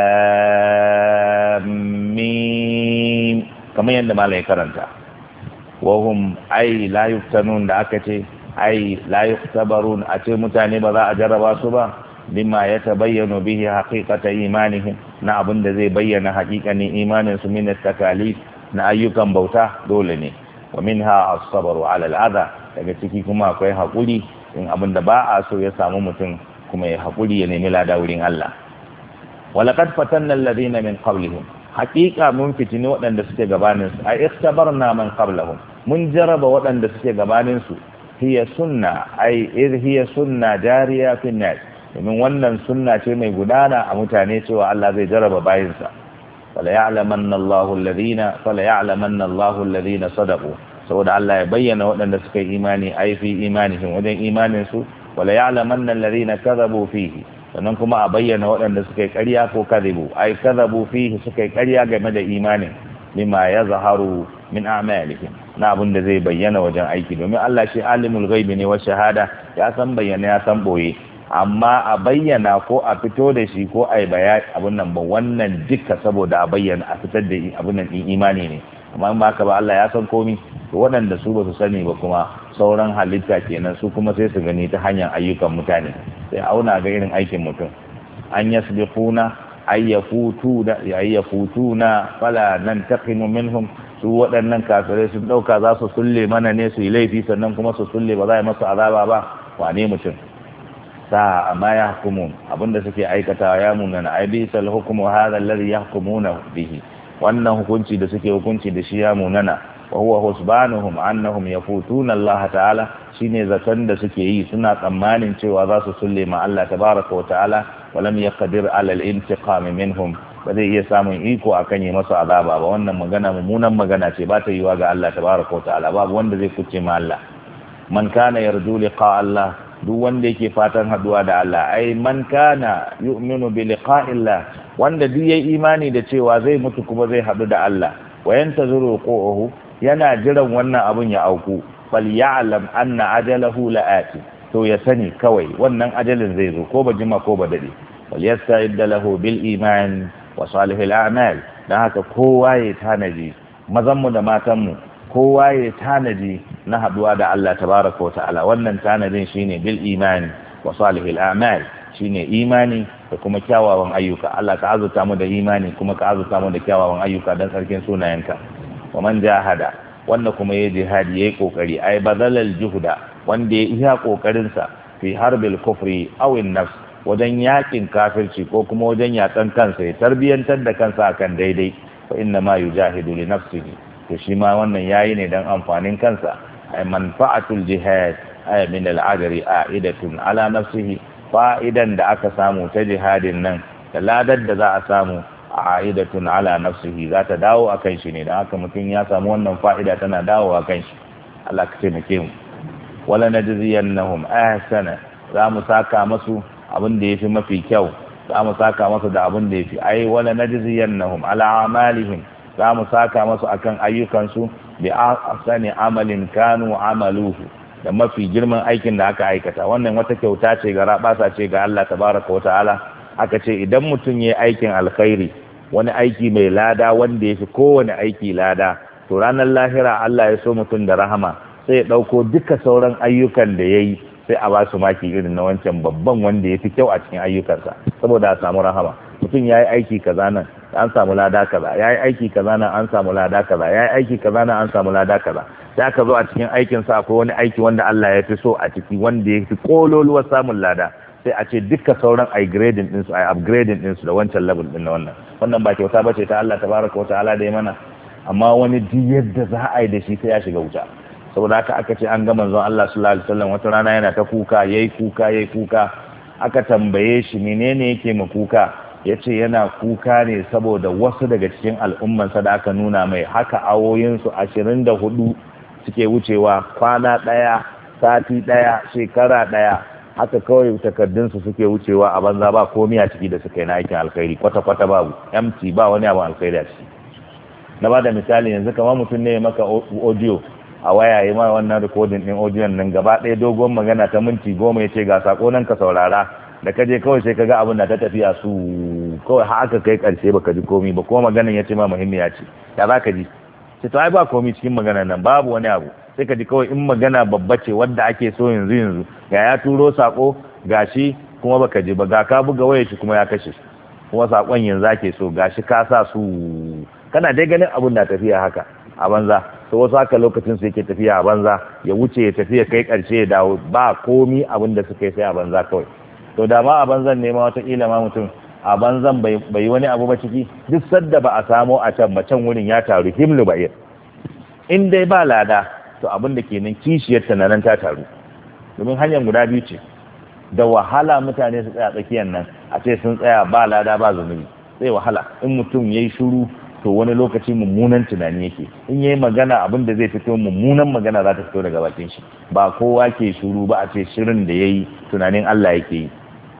lam mim kamar yadda malai karanta wa hum ay la yuftanun da aka ce ay la yuftabarun a ce mutane ba za a jarraba su ba bima yatabayyanu bihi haqiqata imanihim na abin da zai bayyana haƙiƙanin imanin su min takalif na ayyukan bauta dole ne wa minha as-sabru 'ala al-adha daga ciki kuma akwai hakuri in abinda ba a so ya samu mutum kuma ya hakuri ya nemi lada wurin Allah walaqad fatanna alladhina min qablihim haqiqa mun fitini waɗanda suke gabanin su ai ikhtabarna man qablahum mun jaraba waɗanda suke gabanin su hiya sunna ai idh hiya sunna jariya fi nas domin wannan sunna ce mai gudana a mutane cewa Allah zai jaraba bayinsa fala ya'lamanna Allahu alladhina fala ya'lamanna Allahu alladhina sadaqu saboda Allah ya bayyana waɗanda suka yi imani ai fi imanihim wajen imanin su wala ya'lamanna alladhina kadhabu fihi sannan kuma a bayyana waɗanda suka yi ƙarya ko kadhibu ai kadhabu fihi suka yi ƙarya game da imanin lima yazharu min a'malihim na abin da zai bayyana wajen aiki domin Allah shi alimul ghaibi ne wa shahada ya san bayyana ya san boye amma a bayyana ko a fito da shi ko a yi bayani abin nan ba wannan duka saboda a bayyana a fitar da abin nan din imani ne amma in baka ba Allah ya san komi to waɗanda su ba su sani ba kuma sauran halitta kenan su kuma sai su gani ta hanyar ayyukan mutane sai auna ga irin aikin mutum an yasbiquna ayyafutu da ayyafutuna fala nantaqimu minhum su waɗannan kafirai sun ɗauka za su sulle mana ne su yi laifi sannan kuma su sulle ba za a yi masu azaba ba wane mutum sa amma ya hukumun abinda suke aikatawa ya munana ai bisal hukmu hadha alladhi yahkumuna bihi wannan hukunci da suke hukunci da shi ya munana wa huwa husbanuhum annahum yafutuna Allah ta'ala shine zaton da suke yi suna tsammanin cewa za su sulle ma Allah tabaraka wa ta'ala wa lam yaqdir ala al-intiqam minhum ba zai iya samun iko akan yi masa azaba ba wannan magana mummunan magana ce ba ta yiwa ga Allah tabaraka wa ta'ala babu wanda zai kuce ma Allah man kana yarju liqa Allah duk wanda yake fatan haduwa da Allah ai man kana yu'minu bi liqa'illah wanda duk yayi imani da cewa zai mutu kuma zai hadu da Allah wa yantazuru qu'uhu yana jiran wannan abun ya auku fal ya'lam anna ajalahu la'ati to ya sani kawai wannan ajalin zai zo ko ba jima ko ba dade wal yasta'id lahu bil iman wa salihil a'mal dan haka kowa ya tanaji mazan mu da matan mu kowa ya tanaji na haduwa da Allah tabaraka wa ta'ala wannan tanadin shine bil imani wa salihil a'mal shine imani da kuma kyawawan ayyuka Allah ka azuta mu da imani kuma ka azuta mu da kyawawan ayyuka dan sarkin sunayenka wa man jahada wanda kuma yayi jihadi yayi kokari ai bazalal juhda wanda ya iya kokarin sa fi harbil kufri aw an-nafs wajen yakin kafirci ko kuma wajen yakan kansa ya tarbiyantar da kansa akan daidai fa inna ma yujahidu li nafsihi to shi ma wannan yayi ne dan amfanin kansa ay manfa'atul jihad ay min al-ajri a'idatun ala nafsihi fa'idan da aka samu ta jihadin nan da ladar da za a samu a'idatun ala nafsihi za ta dawo akan shi ne dan haka mutum ya samu wannan fa'ida tana dawo akan shi Allah ka taimake mu wala najziyannahum ahsana za mu saka masu abin da yafi mafi kyau za mu saka masu da abin da yafi ai wala najziyannahum ala amalihim za mu saka masu akan ayyukansu bi ahsani amalin kanu amaluhu da mafi girman aikin da aka aikata wannan wata kyauta ce ga rabasa ce ga Allah tabaraka wa ta'ala aka ce idan mutum yayi aikin alkhairi wani aiki mai lada wanda yafi kowane aiki lada to ranar lahira Allah ya so mutum da rahama sai ya dauko duka sauran ayyukan da yayi sai a ba su maki irin na wancan babban wanda yafi kyau a cikin ayyukansa saboda a samu rahama mutum yayi aiki kaza nan an samu lada kaza yayi aiki kaza nan an samu lada kaza yayi aiki kaza nan an samu lada kaza sai aka zo a cikin aikin sa akwai wani aiki wanda Allah ya fi so a ciki wanda ya fi kololuwar samun lada sai a ce duka sauran ai grading din su ai upgrading din su da wancan level din na wannan wannan ba kyauta bace ta Allah tabaraka wa ta'ala da ya mana amma wani duk yadda za a yi da shi sai ya shiga wuta saboda haka aka ce an ga manzon Allah sallallahu alaihi wasallam wata rana yana ta kuka yayi kuka yayi kuka aka tambaye shi menene yake ma kuka ya ce yana kuka ne saboda wasu daga cikin al'ummansa da aka nuna mai haka awoyinsu ashirin da hudu suke wucewa kwana ɗaya sati ɗaya shekara ɗaya haka kawai takardunsu suke wucewa a banza ba komi a ciki da suka yi na aikin alkhairi kwata-kwata babu empty ba wani abu alkhairi a ciki na ba da misali yanzu kamar mutum ne maka audio a waya yi ma wannan rikodin ɗin audio nan gaba ɗaya dogon magana ta minti goma ya ce ga sako nan ka saurara da ka je kawai sai ka ga abin da ta tafiya su kawai har aka kai karshe baka ji komi ba kuma maganan ya ce ma muhimmiya ce ya za ka ji sai to ai ba komi cikin maganan nan babu wani abu sai ka ji kawai in magana babba ce wadda ake so yanzu yanzu ga ya turo sako gashi kuma baka ji ba ga ka buga waya shi kuma ya kashe kuma sakon yanzu ake so gashi ka sa su kana dai ganin abin da tafiya haka a banza to wasu haka lokacin su yake tafiya a banza ya wuce ya tafiya kai karshe ya dawo ba komi abin da suka yi sai a banza kawai to da ma a banzan ne ma wataƙila ma mutum a banzan bai wani abu ba ciki duk sadda ba a samo a can macen wurin ya taru himlu ba'ir in dai ba lada to abin da ke nan kishiyar ta nan ta taru domin hanyar guda biyu ce da wahala mutane su tsaya tsakiyar nan a ce sun tsaya ba lada ba zunubi sai wahala in mutum ya yi shuru to wani lokaci mummunan tunani yake in yayi magana abin da zai fito mummunan magana za ta fito daga bakin shi ba kowa ke shuru ba a ce shirin da yayi tunanin Allah yake yi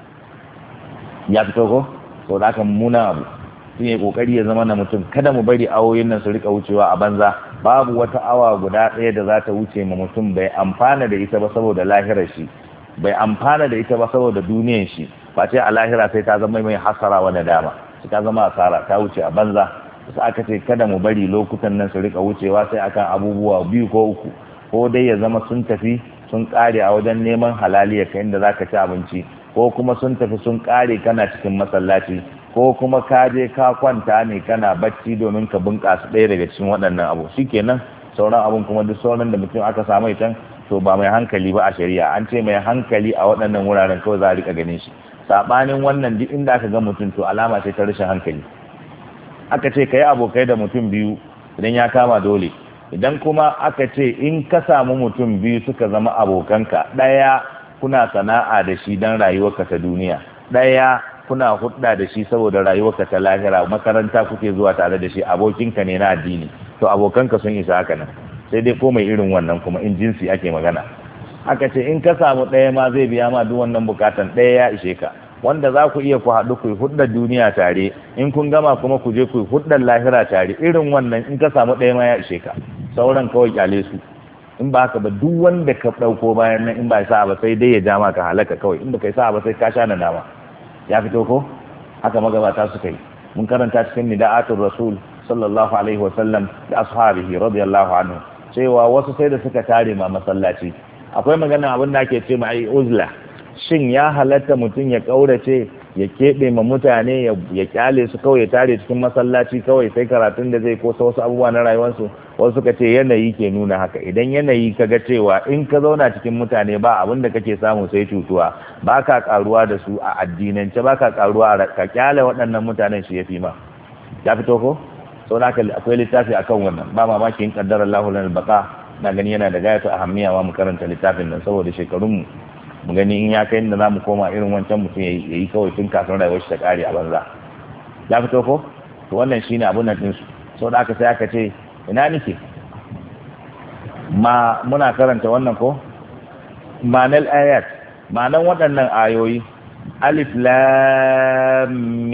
ya fito ko to da kan muna abu sun yi kokari ya zama na mutum kada mu bari awoyin nan su rika wucewa a banza babu wata awa guda ɗaya da za ta wuce ma mutum bai amfana da ita ba saboda lahirar shi bai amfana da ita ba saboda duniyar shi ba ce a lahira sai ta zama mai hasara wa nadama sai ta zama asara ta wuce a banza sai aka ce kada mu bari lokutan nan su rika wucewa sai akan abubuwa biyu ko uku ko dai ya zama sun tafi sun kare a wajen neman halaliya ka inda zaka ci abinci ko kuma sun tafi sun kare kana cikin masallaci ko kuma ka je ka kwanta ne kana bacci domin ka bunƙasa ɗaya daga cikin waɗannan abu shikenan sauran abun kuma duk sauran da mutum aka samu ita to ba mai hankali ba a shari'a an ce mai hankali a waɗannan wuraren kawai za a rika ganin shi sabanin wannan duk inda aka ga mutum to alama ce ta rashin hankali aka ce ka yi abokai da mutum biyu idan ya kama dole idan kuma aka ce in ka samu mutum biyu suka zama abokanka ɗaya kuna sana'a da shi don rayuwarka ta duniya ɗaya kuna hudda da shi saboda rayuwarka ta lahira makaranta kuke zuwa tare da shi abokinka ne na addini to abokanka sun isa haka nan sai dai ko mai irin wannan kuma in jinsi ake magana aka ce in ka samu ɗaya ma zai biya ma duk wannan bukatan ɗaya ya ishe ka, wanda za ku iya ku haɗu ku yi hudar duniya tare, in kun gama kuma ku je ku yi hudar lahira tare, irin wannan in ka samu ɗaya ma ya ishe ka, sauran kawai kyale su. In ba haka ba duk wanda ka ɗauko bayan nan in ba ya sa ba sai dai ya ja ka halaka kawai, in ba kai sa ba sai ka sha na dama. Ya fito ko? Haka magabata suka yi. Mun karanta cikin nida'atul rasul sallallahu alaihi wa sallam da ashabihi radiyallahu anhu cewa wasu sai da suka tare ma masallaci. Akwai magana abin da ake ce ma ai uzla. Shin ya halatta mutum ya kaurace ya keɓe ma mutane ya kyale su kawai ya tare cikin masallaci kawai sai karatun da zai kosa wasu abubuwa na rayuwarsu? Wasu suka ce yanayi ke nuna haka. Idan yanayi ka ga cewa in ka zauna cikin mutane ba abin da kake samu sai cutuwa, ba ka karuwa da su a addinance, ba ka karuwa ka kyale waɗannan mutanen shi ya fi ma. Ya fito ko? Sau da akwai littafi akan wannan, ba mamaki in kaddara Allahu lana baka, na gani yana da gayatu ahammiya ma mu karanta littafin nan saboda shekarunmu mu gani in ya kai inda za mu koma irin wancan mutum ya yi kawai tun kafin rayuwar shi ta kare a banza. Ya fito ko? To wannan shine abun nan ɗinsu. Sau da aka sai aka ce ina nake ma muna karanta wannan ko ma'anar ayat, ma'anar waɗannan ayoyi alif lam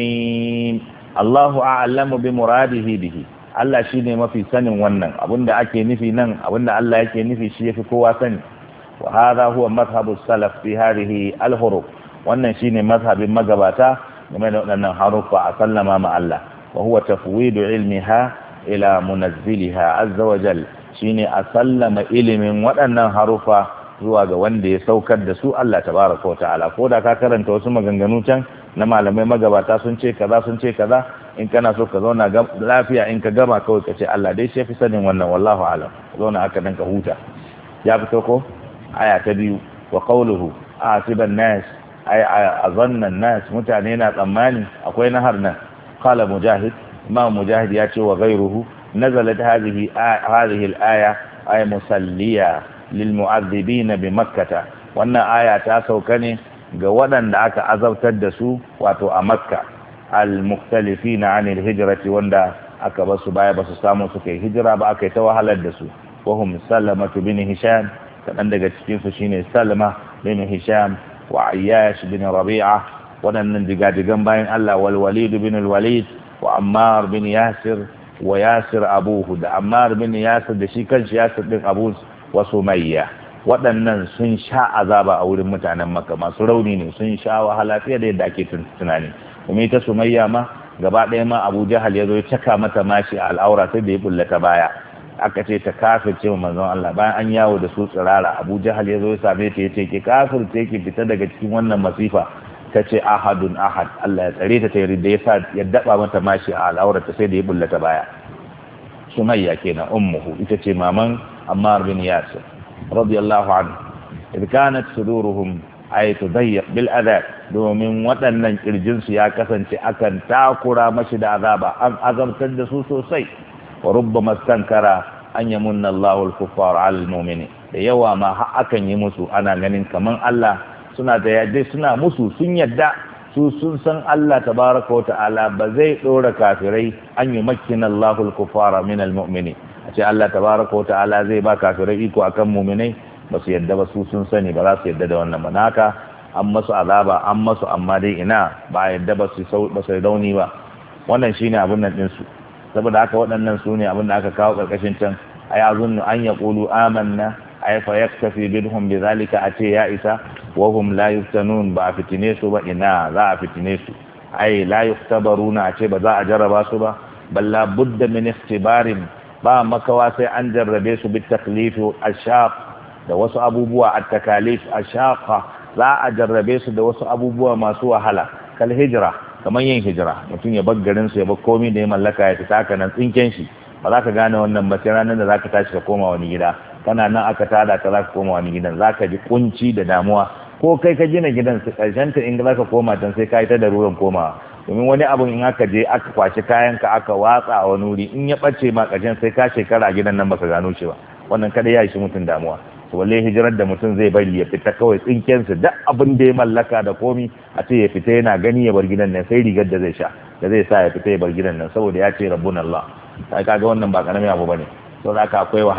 mim Allahu a'lamu bi muradihi bihi, Allah shine mafi sanin wannan abinda ake nufi nan, abinda Allah yake nufi shi yafi kowa sani. Wa hadha huwa madhhabu salaf fi hadhihi al-huruf, wannan shine mazhabin magabata game da waɗannan harufa a sallama ma Allah. Wa huwa tafwidu ilmiha ila munazziliha azza wa jal, shine a sallama ilimin waɗannan harufa zuwa ga wanda ya saukar da su Allah tabaraka wa ta'ala. Ko da ka karanta wasu maganganu can na malamai magabata sun ce kaza sun ce kaza, in kana so ka zauna lafiya in ka gama kawai ka ce Allah dai shi fi sanin wannan, wallahu alam, zauna haka dan ka huta. Ya fito ko? Aya ta biyu, wa qawluhu asiban nas ay azanna nas, mutane na tsammani akwai nahar nan. Qala mujahid, imam mujahid ya ce wa ghayruhu nazalat hadhihi hadhihi al-aya ay musalliya lil mu'adhibin bi makkah, wannan aya ta sauka ne ga waɗanda aka azabtar da su wato a makka, al-mukhtalifina anil hijrati, wanda aka basu baya basu samu suka yi hijira ba, aka yi ta wahalar da su. wa hum salamatu bin hisham, kaɗan daga cikin su shine salama bin hisham wa ayyash bin rabi'a, waɗannan digadigan bayan Allah, wal walid bin al-walid wa ammar bin yasir wa yasir abuhu, da ammar bin yasir da shi kanshi yasir din abu, wa sumayya. Waɗannan sun sha azaba a wurin mutanen Makka, masu rauni ne, sun sha wahala fiye da yadda ake tunani. Kuma ita Sumayya ma gaba ɗaya ma Abu Jahal ya zo ya caka mata mashi a al'aura sai da ya bulla ta baya. Aka ce ta kafirce wa manzon Allah, bayan an yawo da su tsirara, Abu Jahal ya zo ya same ta ya ce ki kafirce ki fita daga cikin wannan masifa. Ta ce ahadun ahad, Allah ya tsare ta ta yarda, ya sa ya daba mata mashi a al'aura ta sai da ya bulla ta baya. Sumayya kenan ummuhu, ita ce maman Ammar bin Yasir radiyallahu anhu. idh kanat suduruhum ay tudayyiq bil adab, domin waɗannan kirjin su ya kasance akan takura mashi da azaba, an azabtar da su sosai. Wa rubbama stankara an yamunna Allahu al-kuffar 'ala al-mu'minin, da yawa ma akan yi musu, ana ganin kaman Allah suna da yadda suna musu, sun yadda su sun san Allah tabaraka wa ta'ala ba zai dora kafirai an yumakkina Allahu al-kuffara min al-mu'minin, a ce Allah tabaraka wa ta'ala zai ba kafirai iko akan mu'minai, ba su yadda ba, su sun sani ba za su yadda da wannan ba. Naka an masu azaba an masu, amma dai ina ba yadda ba su ba su rauni ba. Wannan shine abin nan din su. Saboda haka waɗannan su ne abin da aka kawo karkashin can, ay azunnu an yaqulu amanna ay fa yaktafi bidhum bidhalika, a ce ya isa, wa hum la yuftanun, ba a fitine su ba, ina za a fitine su. Ay la yuftabaruna, a ce ba za a jarraba su ba, balla budda min ikhtibarin, ba makawa sai an jarrabe su bit taklif ashaq, da wasu abubuwa at takalif ashaqa, za a jarrabe su da wasu abubuwa masu wahala, kal hijra, kamar yin hijira, mutum ya bar garin su ya bar komai da ya mallaka ya fita haka nan tsinken shi, ba za ka gane wannan ba sai ranar da za ka tashi ka koma wani gida, kana nan aka tada ka za ka koma wani gidan, za ka ji kunci da damuwa, ko kai ka gina gidan su karshen ta in za ka koma can sai ka yi ta da ruwan komawa, domin wani abun in aka je aka kwashi kayan ka aka watsa a wani wuri, in ya bace ma karshen sai ka shekara a gidan nan baka gano shi ba, wannan kada ya shi mutum damuwa. To walle hijirar da mutum zai bari ya fita kawai tsinken su, duk abin da ya mallaka da komi a ce ya fita yana gani ya bar gidan nan, sai rigar da zai sha da zai sa ya fita ya bar gidan nan, saboda ya ce rabbun Allah. Sai kaga wannan ba karamin abu bane, saboda haka akwai wahala.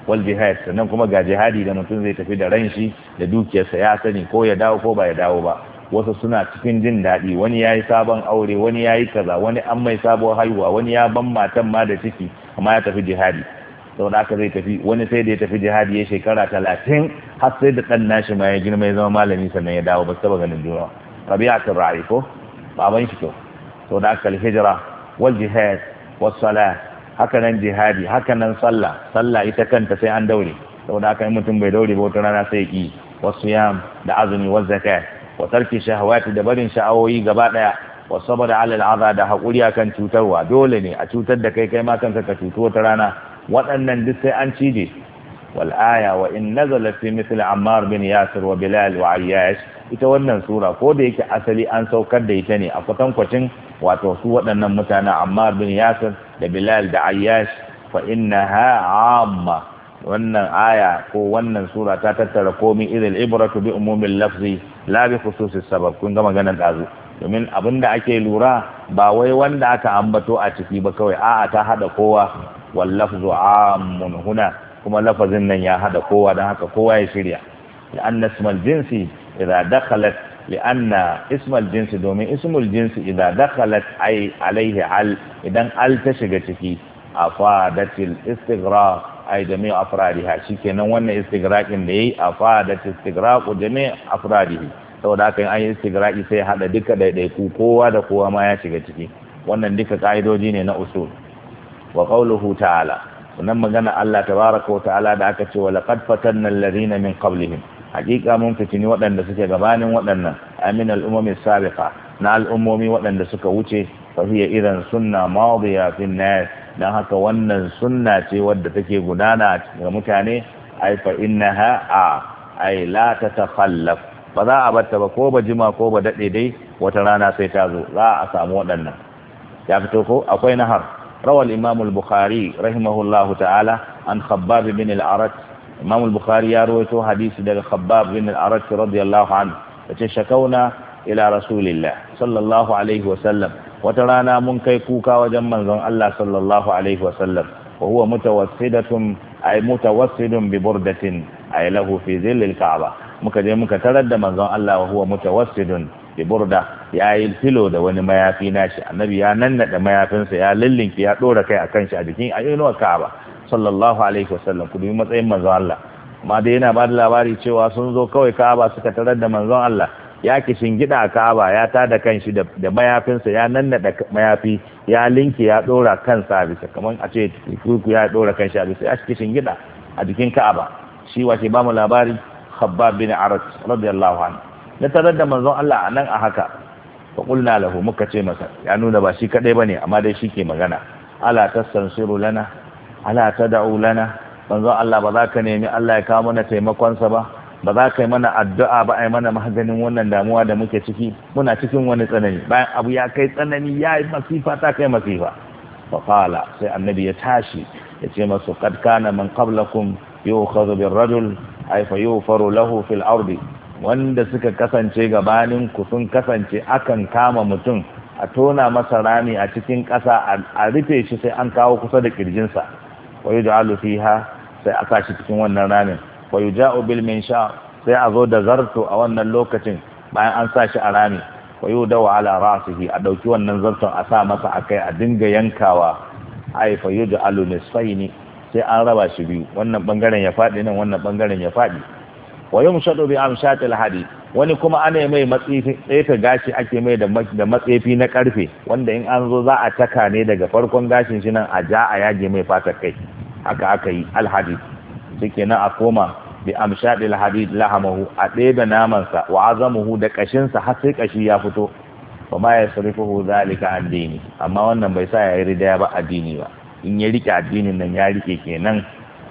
wal jihad sannan kuma ga jihadi da mutum zai tafi da ran shi da dukiyarsa ya sani ko ya dawo ko ba ya dawo ba. Wasu suna cikin jin daɗi, wani ya yi sabon aure, wani ya yi kaza, wani an mai sabuwar haihuwa, wani ya ban matan ma da ciki amma ya tafi jihadi. Sau da aka zai tafi, wani sai da ya tafi jihadi ya shekara talatin har sai da ɗan nashi ma ya girma ya zama malami sannan ya dawo ba su taɓa ganin juna. Rabi'atul ra'i ko baban shi to. Sau da aka hijira wal jihad was sala, haka nan jihadi, haka nan sallah, sallah ita kanta sai an daure. Sau da aka yi mutum bai daure ba wata rana sai ki wasu yam da azumi wa zakat wa tarki shahawati da barin sha'awoyi gaba daya wa sabara ala al'adha da hakuri akan cutarwa. Dole ne a cutar da kai kai ma kanka ka cutu wata rana. Waɗannan duk sai an cije. Wal aya wa in nazalat fi mithli Ammar bin Yasir wa Bilal wa Ayyash, ita wannan sura ko da yake asali an saukar da ita ne a kwatankwacin wato su waɗannan mutanen Ammar bin Yasir da Bilal da Ayyash, fa innaha amma, wannan aya ko wannan sura ta tattara komai, idil ibratu bi umumil lafzi la bi khususis sabab. Kun ga maganar dazu, domin abinda ake lura ba wai wanda aka ambato a ciki ba kawai, a'a ta hada kowa. Wal lafzu ammun huna, kuma lafazin nan ya hada kowa, dan haka kowa ya shirya. Li'anna ismal jinsi idza dakhalat li'anna ismal jinsi, domin ismul jinsi idza dakhalat ay alaihi al, idan al ta shiga ciki afadatil istighraq ay jami' afradiha, shikenan wannan istighraqin da yayi afadat istighraqu jami' afradihi. Saboda haka an yi istighraqi sai hada duka daidaiku, kowa da kowa ma ya shiga ciki. Wannan duka kaidoji ne na usul. Wa qawluhu ta'ala, wannan magana Allah tabaraka wa ta'ala da aka ce wa laqad fatanna alladhina min qablihim, hakika mun fitini waɗanda suke gabanin waɗannan, amin al'ummi sabiqa, na al'ummomi waɗanda suka wuce, fa hiya idan sunna madiya fi nas, dan haka wannan sunna ce wadda take gudana ga mutane. Ai fa innaha a ai la tatakhallaf, ba za a batta ba ko ba jima ko ba dade dai wata rana sai ta zo, za a samu waɗannan. Ya fito ko akwai nahar. Rawal Imam al-Bukhari rahimahullahu ta'ala an Khabbab bin al-Arat, Imam al-Bukhari ya rawaito hadisi daga Khabbab bin al-Arat radiyallahu anhu, yace shakauna ila Rasulillah sallallahu alaihi wa sallam, wata rana mun kai kuka wajen manzon Allah sallallahu alaihi wa sallam, wa huwa mutawassidatun ay mutawassidun bi burdatin ay lahu fi zillil Ka'ba. Muka je muka tarar da manzon Allah wa huwa mutawassidun bi burda, ya yi filo da wani mayafi nashi. Annabi ya nannada mayafinsa, ya lillinki, ya dora kai akan shi a jikin ayyunuwar Ka'aba sallallahu alaihi wasallam. Ku dubi matsayin manzon Allah. Amma dai yana ba da labari cewa sun zo kawai Ka'aba suka tarar da manzon Allah ya kishin gida a Ka'aba, ya tada kanshi da da mayafinsa, ya nannada mayafi, ya linki, ya dora kansa bisa, kamar a ce kuku ya dora kanshi a bisa, ya kishin gida a jikin Ka'aba. Shi wace ba mu labari Khabbab bin Arat radiyallahu anhu. Na tarar da manzon Allah a nan a haka, fa qulna lahu, muka ce masa, ya nuna ba shi kadai bane amma dai shi ke magana, ala tastansiru lana, ala tad'u lana, manzon Allah ba za ka nemi Allah ya kawo mana taimakon sa ba, ba za ka yi mana addu'a ba, ai mana maganin wannan damuwa da muke ciki, muna cikin wani tsanani, bayan abu ya kai tsanani, ya yi masifa ta kai masifa. Fa qala, sai annabi ya tashi ya ce masu, qad kana man qablakum yu'khadhu bir-rajul ay fa yufaru lahu fil ardi, wanda suka kasance gabanin ku sun kasance akan kama mutum a tona masa rami a cikin ƙasa, a rufe shi sai an kawo kusa da kirjinsa, wa yuj'alu fiha, sai a sa shi cikin wannan ramin, wa yuja'u bil minsha, sai a zo da zarto a wannan lokacin bayan an sa shi a rami, wa yudaw ala ra'sihi, a dauki wannan zarton a sa masa akai, a dinga yankawa, ai fa yuj'alu nisfaini, sai an raba shi biyu, wannan bangaren ya faɗi nan, wannan bangaren ya faɗi. Wa yumshadu bi amshatil hadid, wani kuma ana mai matsefi, tsefe gashi ake mai da matsefi na karfe, wanda in an zo za a taka ne daga farkon gashin shi nan a ja a yage mai fatar kai, haka aka yi alhadid. Shikenan a koma bi amshatil hadid lahamahu, a ɗebe namansa, wa azamuhu da kashinsa har sai kashi ya fito. Wa ma yasrifuhu zalika an dini, amma wannan bai sa ya yi ridaya ba addini ba, in ya rike addinin nan ya rike kenan.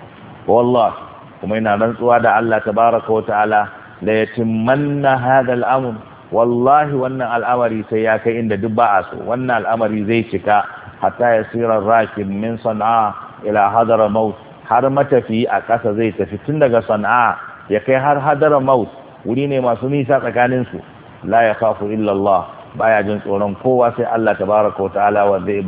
Wallahi, kuma ina rantsuwa da Allah tabaraka wa ta'ala, la yatimmanna hadha al-amr, wallahi wannan al'amari sai ya kai inda duk ba a so, wannan al'amari zai cika, hatta yasira rakib min Sana'a ila Hadramaut, har matafi a ƙasa zai tafi tun daga Sana'a ya kai har Hadramaut, wuri ne masu nisa tsakanin su. La yakhafu illa Allah, baya jin tsoron kowa sai Allah tabaraka wa ta'ala, wa zai ba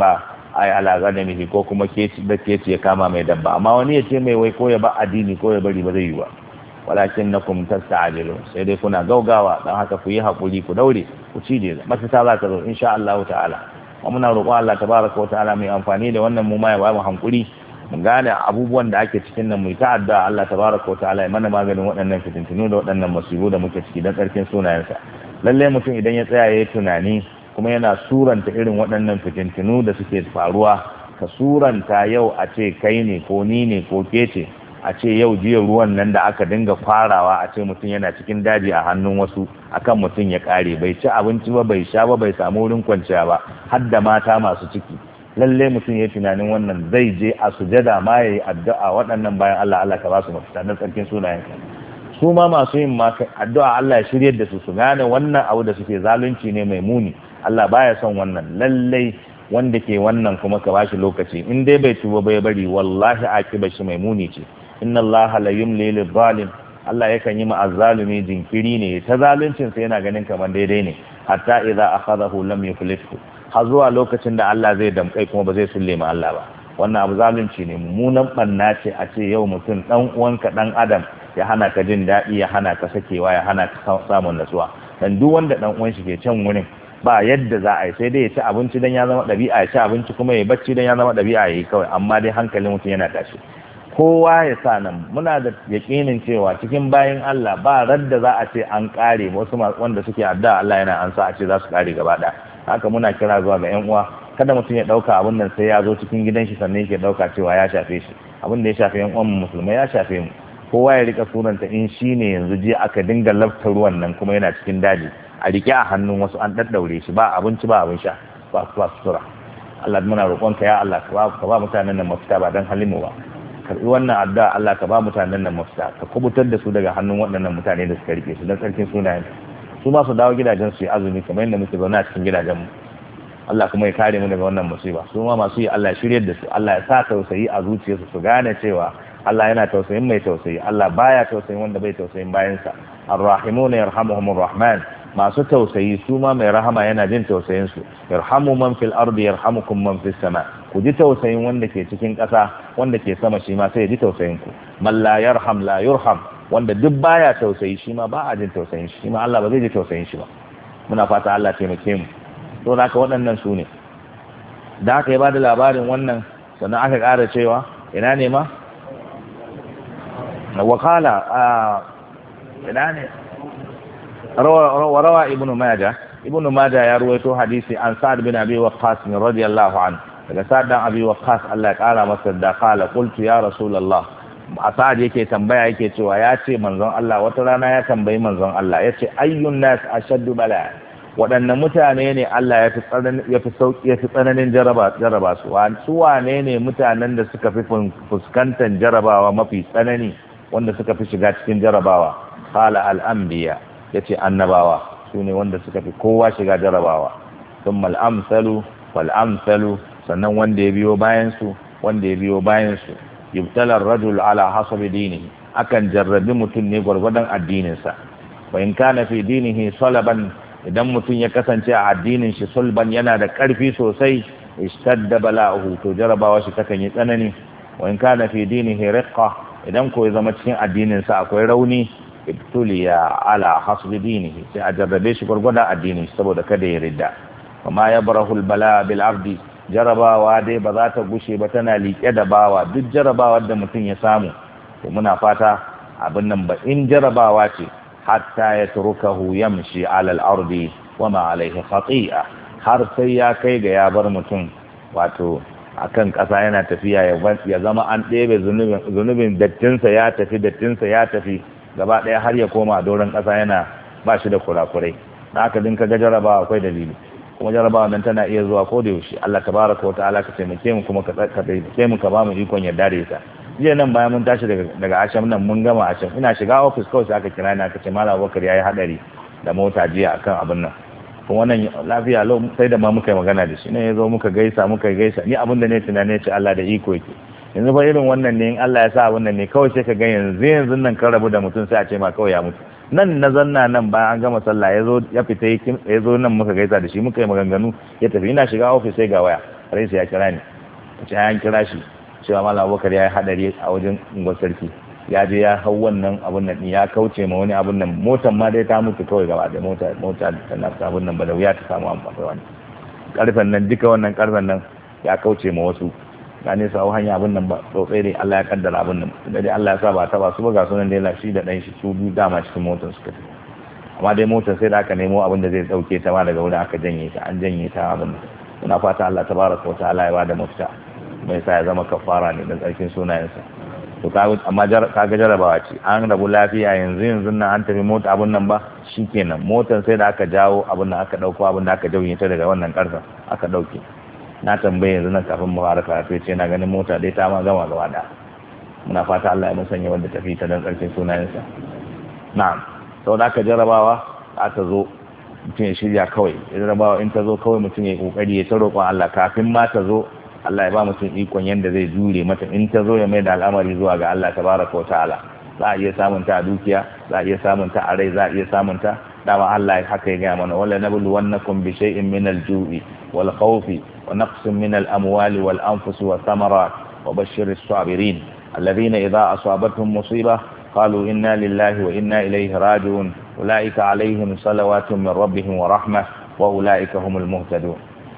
ai ala ganamihi ko kuma keci da keci ya kama mai dabba amma wani ya ce mai wai ko ya ba addini ko ya bari ba zai yi ba walakinnakum tasta'jilun sai dai kuna gaugawa dan haka ku yi hakuri ku daure ku cije mafita za ta zo insha Allah ta'ala kuma muna roƙon Allah tabaraka wa ta'ala mai amfani da wannan mu ma ya ba mu hankuri mu gane abubuwan da ake cikin nan mu ta addu'a Allah tabaraka wa ta'ala ya mana maganin waɗannan fitintunu da waɗannan musibu da muke ciki dan ƙarfin sunayensa lalle mutum idan ya tsaya yayin tunani kuma yana suranta irin waɗannan fitintunu da suke faruwa ka suranta yau a ce kai ne ko ni ne ko ke ce a ce yau jiya ruwan nan da aka dinga farawa a ce mutum yana cikin daji a hannun wasu akan mutum ya kare bai ci abinci ba bai sha ba bai samu wurin kwanciya ba har da mata masu ciki lalle mutum ya tunanin wannan zai je a sujada ma yayi addu'a waɗannan bayan Allah Allah ka ba su mafita na tsarkin sunayen su ma masu yin ma addu'a Allah ya shiryar da su su gane wannan abu da suke zalunci ne mai muni Allah baya son wannan lalle wanda ke wannan kuma ka bashi lokaci in dai bai tuba bai bari wallahi akibar shi mai muni ce inna Allah la yumli lil zalim Allah yakan yi ma azzalumi jinkiri ne ta zaluncin sa yana ganin kamar daidai ne hatta idza akhadahu lam yuflithu har zuwa lokacin da Allah zai damkai kuma ba zai sulle ma Allah ba wannan abu zalunci ne mummunan banna ce a ce yau mutum dan uwanka dan adam ya hana ka jin daɗi ya hana ka sakewa ya hana ka samun natsuwa dan duk wanda dan uwan shi ke can wurin ba yadda za a yi sai dai ya ci abinci dan ya zama ɗabi'a ya ci abinci kuma ya bacci dan ya zama ɗabi'a ya yi kawai amma dai hankalin mutum yana tashi kowa ya sa nan muna da yaƙinin cewa cikin bayan Allah ba radda za a ce an ƙare wasu wanda suke addu'a Allah yana ansa a ce za su ƙare gaba ɗaya haka muna kira zuwa ga ƴan uwa kada mutum ya ɗauka abin nan sai ya zo cikin gidan shi sannan yake ɗauka cewa ya shafe shi abin da ya shafe ƴan uwan musulmai ya shafe mu kowa ya rika suranta in shi ne yanzu jiya aka dinga lafta ruwan nan kuma yana cikin daji a rike a hannun wasu an daddaure shi ba abinci ba abin sha ba su ba sutura Allah muna roƙonka ya Allah ka ba ka ba mutanen nan mafita ba dan halimu ba karbi wannan addu'a Allah ka ba mutanen nan mafita ka kubutar da su daga hannun waɗannan mutane da suka rike su dan tsarkin sunayen su ma su dawo gidajen su yi azumi kamar yadda muke zaune a cikin gidajen mu Allah kuma ya kare mu daga wannan musiba su ma masu yi Allah ya shiryar da su Allah ya sa tausayi a zuciyarsu su gane cewa Allah yana tausayin mai tausayi Allah baya tausayin wanda bai tausayin bayansa arrahimuna yarhamuhumur rahman masu tausayi su ma mai rahama yana jin tausayin su yarhamu man fil ardi yarhamukum man fis sama ku ji tausayin wanda ke cikin ƙasa wanda ke sama shi ma sai ya ji tausayin ku man la yarham la yurham wanda duk baya tausayi shi ma ba a jin tausayin shi ma Allah ba zai ji tausayin shi ba muna fata Allah taimake mu to haka waɗannan su ne da aka yi ba da labarin wannan sannan aka ƙara cewa ina ne ma wakala ina ne وروى ابن ماجه ابن ماجه يروي حديث عن سعد بن ابي وقاص رضي الله عنه daga sa'ad dan abi waqqas Allah ya kara masa da qala qultu ya rasulullah sa'ad yake tambaya yake cewa ya ce manzon Allah wata rana ya tambayi manzon Allah yace ayyun nas ashaddu bala wadannan mutane ne Allah ya fi tsananin ya fi sauki ya fi tsananin jaraba jaraba su su wane ne mutanen da suka fi fuskantar jarabawa mafi tsanani wanda suka fi shiga cikin jarabawa qala al anbiya yace annabawa sune wanda suka fi kowa shiga jarabawa thumma al-amsalu fal-amsalu sannan wanda ya biyo bayan su wanda ya biyo bayan su yubtala ar-rajul ala hasabi dinihi akan jarrabi mutum ne gurgurdan addinin sa wa in kana fi dinihi salaban idan mutum ya kasance a addinin shi sulban yana da karfi sosai ishtadda bala'uhu to jarabawa shi takan yi tsanani wa in kana fi dinihi riqqa idan ko ya zama cikin addinin sa akwai rauni ibtuliya ala hasbi dinihi sai a jarrabe shi gurgurdan addinin saboda kada ya ridda kuma ya barahu albala bil abdi jarabawa dai ba za ta gushe ba tana liƙe da bawa duk jarabawar da mutum ya samu to muna fata abin nan ba in jarabawa ce hatta ya turukahu yamshi ala al-ardi wa ma alayhi khati'a har sai ya kai ga ya bar mutum wato akan ƙasa yana tafiya ya zama an ɗebe zunubin zunubin dattinsa ya tafi dattinsa ya tafi gaba ɗaya har ya koma a doron ƙasa yana ba shi da kurakurai na aka dinka ga jarabawa akwai dalili kuma jarabawa nan tana iya zuwa ko da yaushe Allah tabaraka wa ta'ala ka taimake mu kuma ka taimake mu ka ba mu ikon yarda da ita jiya nan bayan mun tashi daga daga asham nan mun gama asham ina shiga office kawai sai aka kira ni aka ce Malam Abubakar yayi hadari da mota jiya akan abin nan kuma wannan lafiya lau sai da ma muka yi magana da shi ne yazo muka gaisa muka gaisa ni abin da ne tunane ce Allah da iko yake yanzu fa irin wannan ne in Allah ya sa abin nan ne kawai sai ka ga yanzu yanzu nan kan rabu da mutum sai a ce ma kawai ya mutu nan na zanna nan bayan an gama sallah ya zo ya fita ya zo nan muka gaisa da shi muka yi maganganu ya tafi ina shiga ofis sai ga waya rai sai ya kira ni ce an kira shi cewa malam Abubakar ya yi hadari a wajen unguwar sarki ya je ya hau wannan abun nan ya kauce ma wani abun nan motar ma dai ta mutu kawai gaba da mota mota tana ta abun nan ba da wuya ta samu amfani wani karfen nan duka wannan karfen nan ya kauce ma wasu ga ne sa hanya abun nan ba tsotsai ne Allah ya kaddara abun nan da dai Allah ya sa ba ta ba su ba ga sunan dai lashi da dan shi su biyu dama cikin motar suka tafi amma dai motar sai da aka nemo abin da zai dauke ta ma daga wurin aka janye ta an janye ta abin nan muna fata Allah tabaraka wa ta'ala ya bada mafita mai sa ya zama kafara ne da tsarkin sunayensa to kaga amma kaga jarabawa ce an rabu lafiya yanzu yanzu nan an tafi mota abun nan ba shikenan motar sai da aka jawo abun nan aka dauko abun da aka jauye ta daga wannan karfa aka dauke na tambaye yanzu nan kafin mu fara karatu ce na ganin mota dai ta ma gama gaba da muna fata Allah ya musanya wanda tafi ta dan tsarkin sunayensa na'am sau da aka jarabawa ta zo mutum ya shirya kawai jarabawa in ta zo kawai mutum ya kokari ya ta roƙon Allah kafin ma ta zo Allah ya ba mutum ikon yanda zai jure mata in ta zo ya mai da al'amari zuwa ga Allah tabaraka wa ta'ala za a iya samun ta a dukiya za a iya samun ta a rai za a iya samun ta dama Allah ya haka ya gaya mana wala nablu wannakum bi shay'in min al-ju'i wal khawfi wa naqsin min al-amwali wal anfusi wa thamarat wa bashshir as-sabirin alladhina idha asabatuhum musibah qalu inna lillahi wa inna ilayhi raji'un ulaika alaihim salawatun min rabbihim wa rahmah wa ulaika humul muhtadun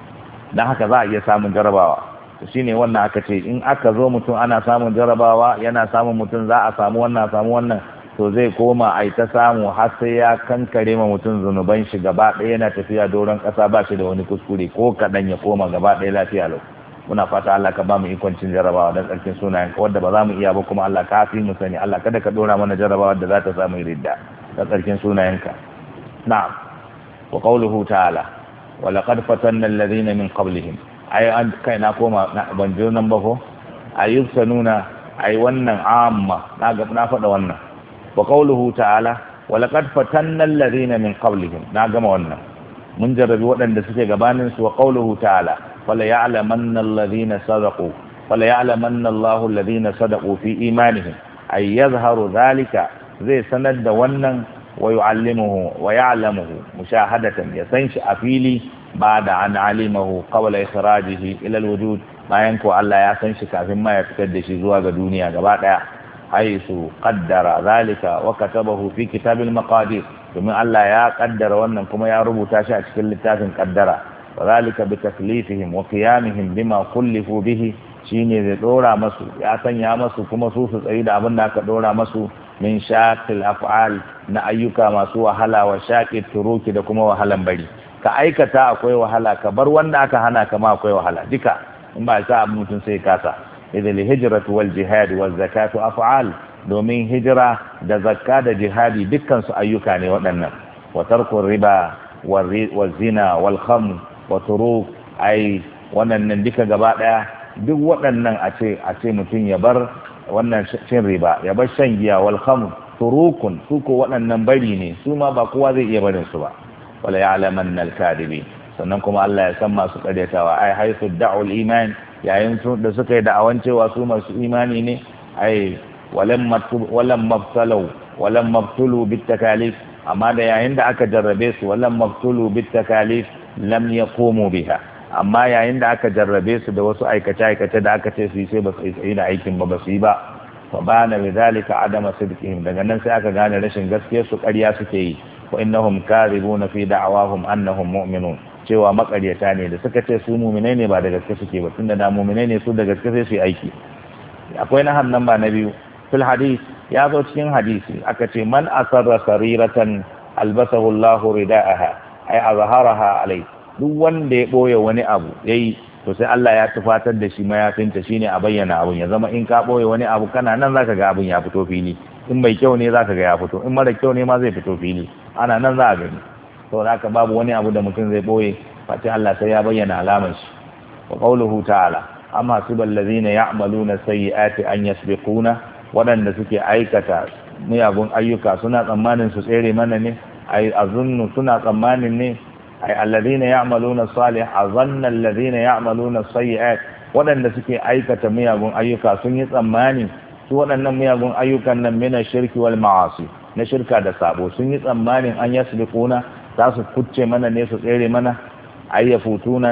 dan haka za a iya samun jarabawa shine wannan aka ce in aka zo mutum ana samun jarabawa yana samun mutum za a samu wannan samu wannan to zai koma a ta samu har sai ya kankare ma mutum zunuban shi gaba ɗaya yana tafiya doron ƙasa ba shi da wani kuskure ko kaɗan ya koma gaba ɗaya lafiya lau muna fata Allah ka ba mu ikon cin jarabawa don tsarkin sunayen ka wadda ba za mu iya ba kuma Allah ka fi mu sani Allah kada ka dora mana jarabawa da za ta samu ridda don tsarkin sunayen ka na'am wa qawluhu ta'ala wa laqad fatanna alladhina min qablihim ai an kai na koma ban jo nan ba ko ayyuka nuna ai wannan amma na ga na faɗa wannan wa qawluhu ta'ala wa laqad fatanna alladhina min qablihim na gama wannan mun jarrabi waɗanda suke gabanin su wa qawluhu ta'ala fala ya'lamanna alladhina sadaqu fala ya'lamanna Allahu alladhina sadaqu fi imanihim ay yadhharu dhalika zai sanar da wannan wa yu'allimuhu wa ya'lamuhu mushahadatan ya san shi a fili بعد أن علمه قبل إخراجه إلى الوجود ما ينكو الله يسنش كافٍ ما يفتدش زواج دنيا قبعد حيث قدر ذلك وكتبه في كتاب المقادير ثم الله يا قدر وأنكم يا رب تاشا كل تاف قدر وذلك بتكليفهم وقيامهم بما كلفوا به شيني دورا مسو يا سن يا مسو كما سوس سيد أبنا كدورا مسو من شاق الأفعال نأيوكا مسو وحلا وشاق التروك دكما وحلا بري ka aikata akwai wahala ka bar wanda aka hana ka ma akwai wahala duka in ba sa abin mutum sai kasa idan hijratu wal jihad wal zakatu af'al domin hijira da zakka da jihadi dukkan su ayyuka ne waɗannan wa tarku riba wal zina wal khamr wa turuk ai wannan duka gaba daya duk waɗannan a ce a ce mutum ya bar wannan cin riba ya bar shan giya wal khamr turukun su ko waɗannan bari ne su ma ba kowa zai iya barin su ba wala ya'lamanna al-kadibin sannan kuma Allah ya san masu karyatawa ai haisu da'ul iman yayin su da suka yi da'awan cewa su masu imani ne ai walam maktub walam mabtalu walam mabtulu bit takalif amma da yayin da aka jarrabe su walam mabtulu bit takalif lam yaqumu biha amma yayin da aka jarrabe su da wasu aikace aikace da aka ce su yi sai ba su yi da aikin ba ba su yi ba fa bana bidhalika adama sidqihim daga nan sai aka gane rashin gaskiyar su ƙarya suke yi wa innahum kadhibuna fi da'awahum annahum mu'minun cewa makaryata ne da suka ce su mu'minai ne ba da gaske suke ba tunda da mu'minai ne su da gaske sai su yi aiki akwai na hannan ba na biyu fil hadith ya zo cikin hadisi aka ce man asarra sariratan albasahu Allahu rida'aha ay azharaha alai duk wanda ya boye wani abu yayi to sai Allah ya tufatar da shi mayafinta shine a bayyana abun ya zama in ka boye wani abu kana nan zaka ga abun ya fito fili in mai kyau ne zaka ga ya fito in mara kyau ne ma zai fito fili ana nan za a gani to haka babu wani abu da mutum zai boye face Allah sai ya bayyana alamar shi wa qawluhu ta'ala amma subal ladina ya'maluna sayyi'ati an yasbiquna wadanda suke aikata miyagun ayyuka suna tsammanin su tsere mana ne ai azunnu suna tsammanin ne ai alladhina ya'maluna salih azanna alladhina ya'maluna sayyi'at wadanda suke aikata miyagun ayyuka sun yi tsammani su waɗannan miyagun ayyukan nan mina shirki wal ma'asi na shirka da sabo sun yi tsammanin an yasbiquna za su kucce mana ne su tsere mana ay yafutuna na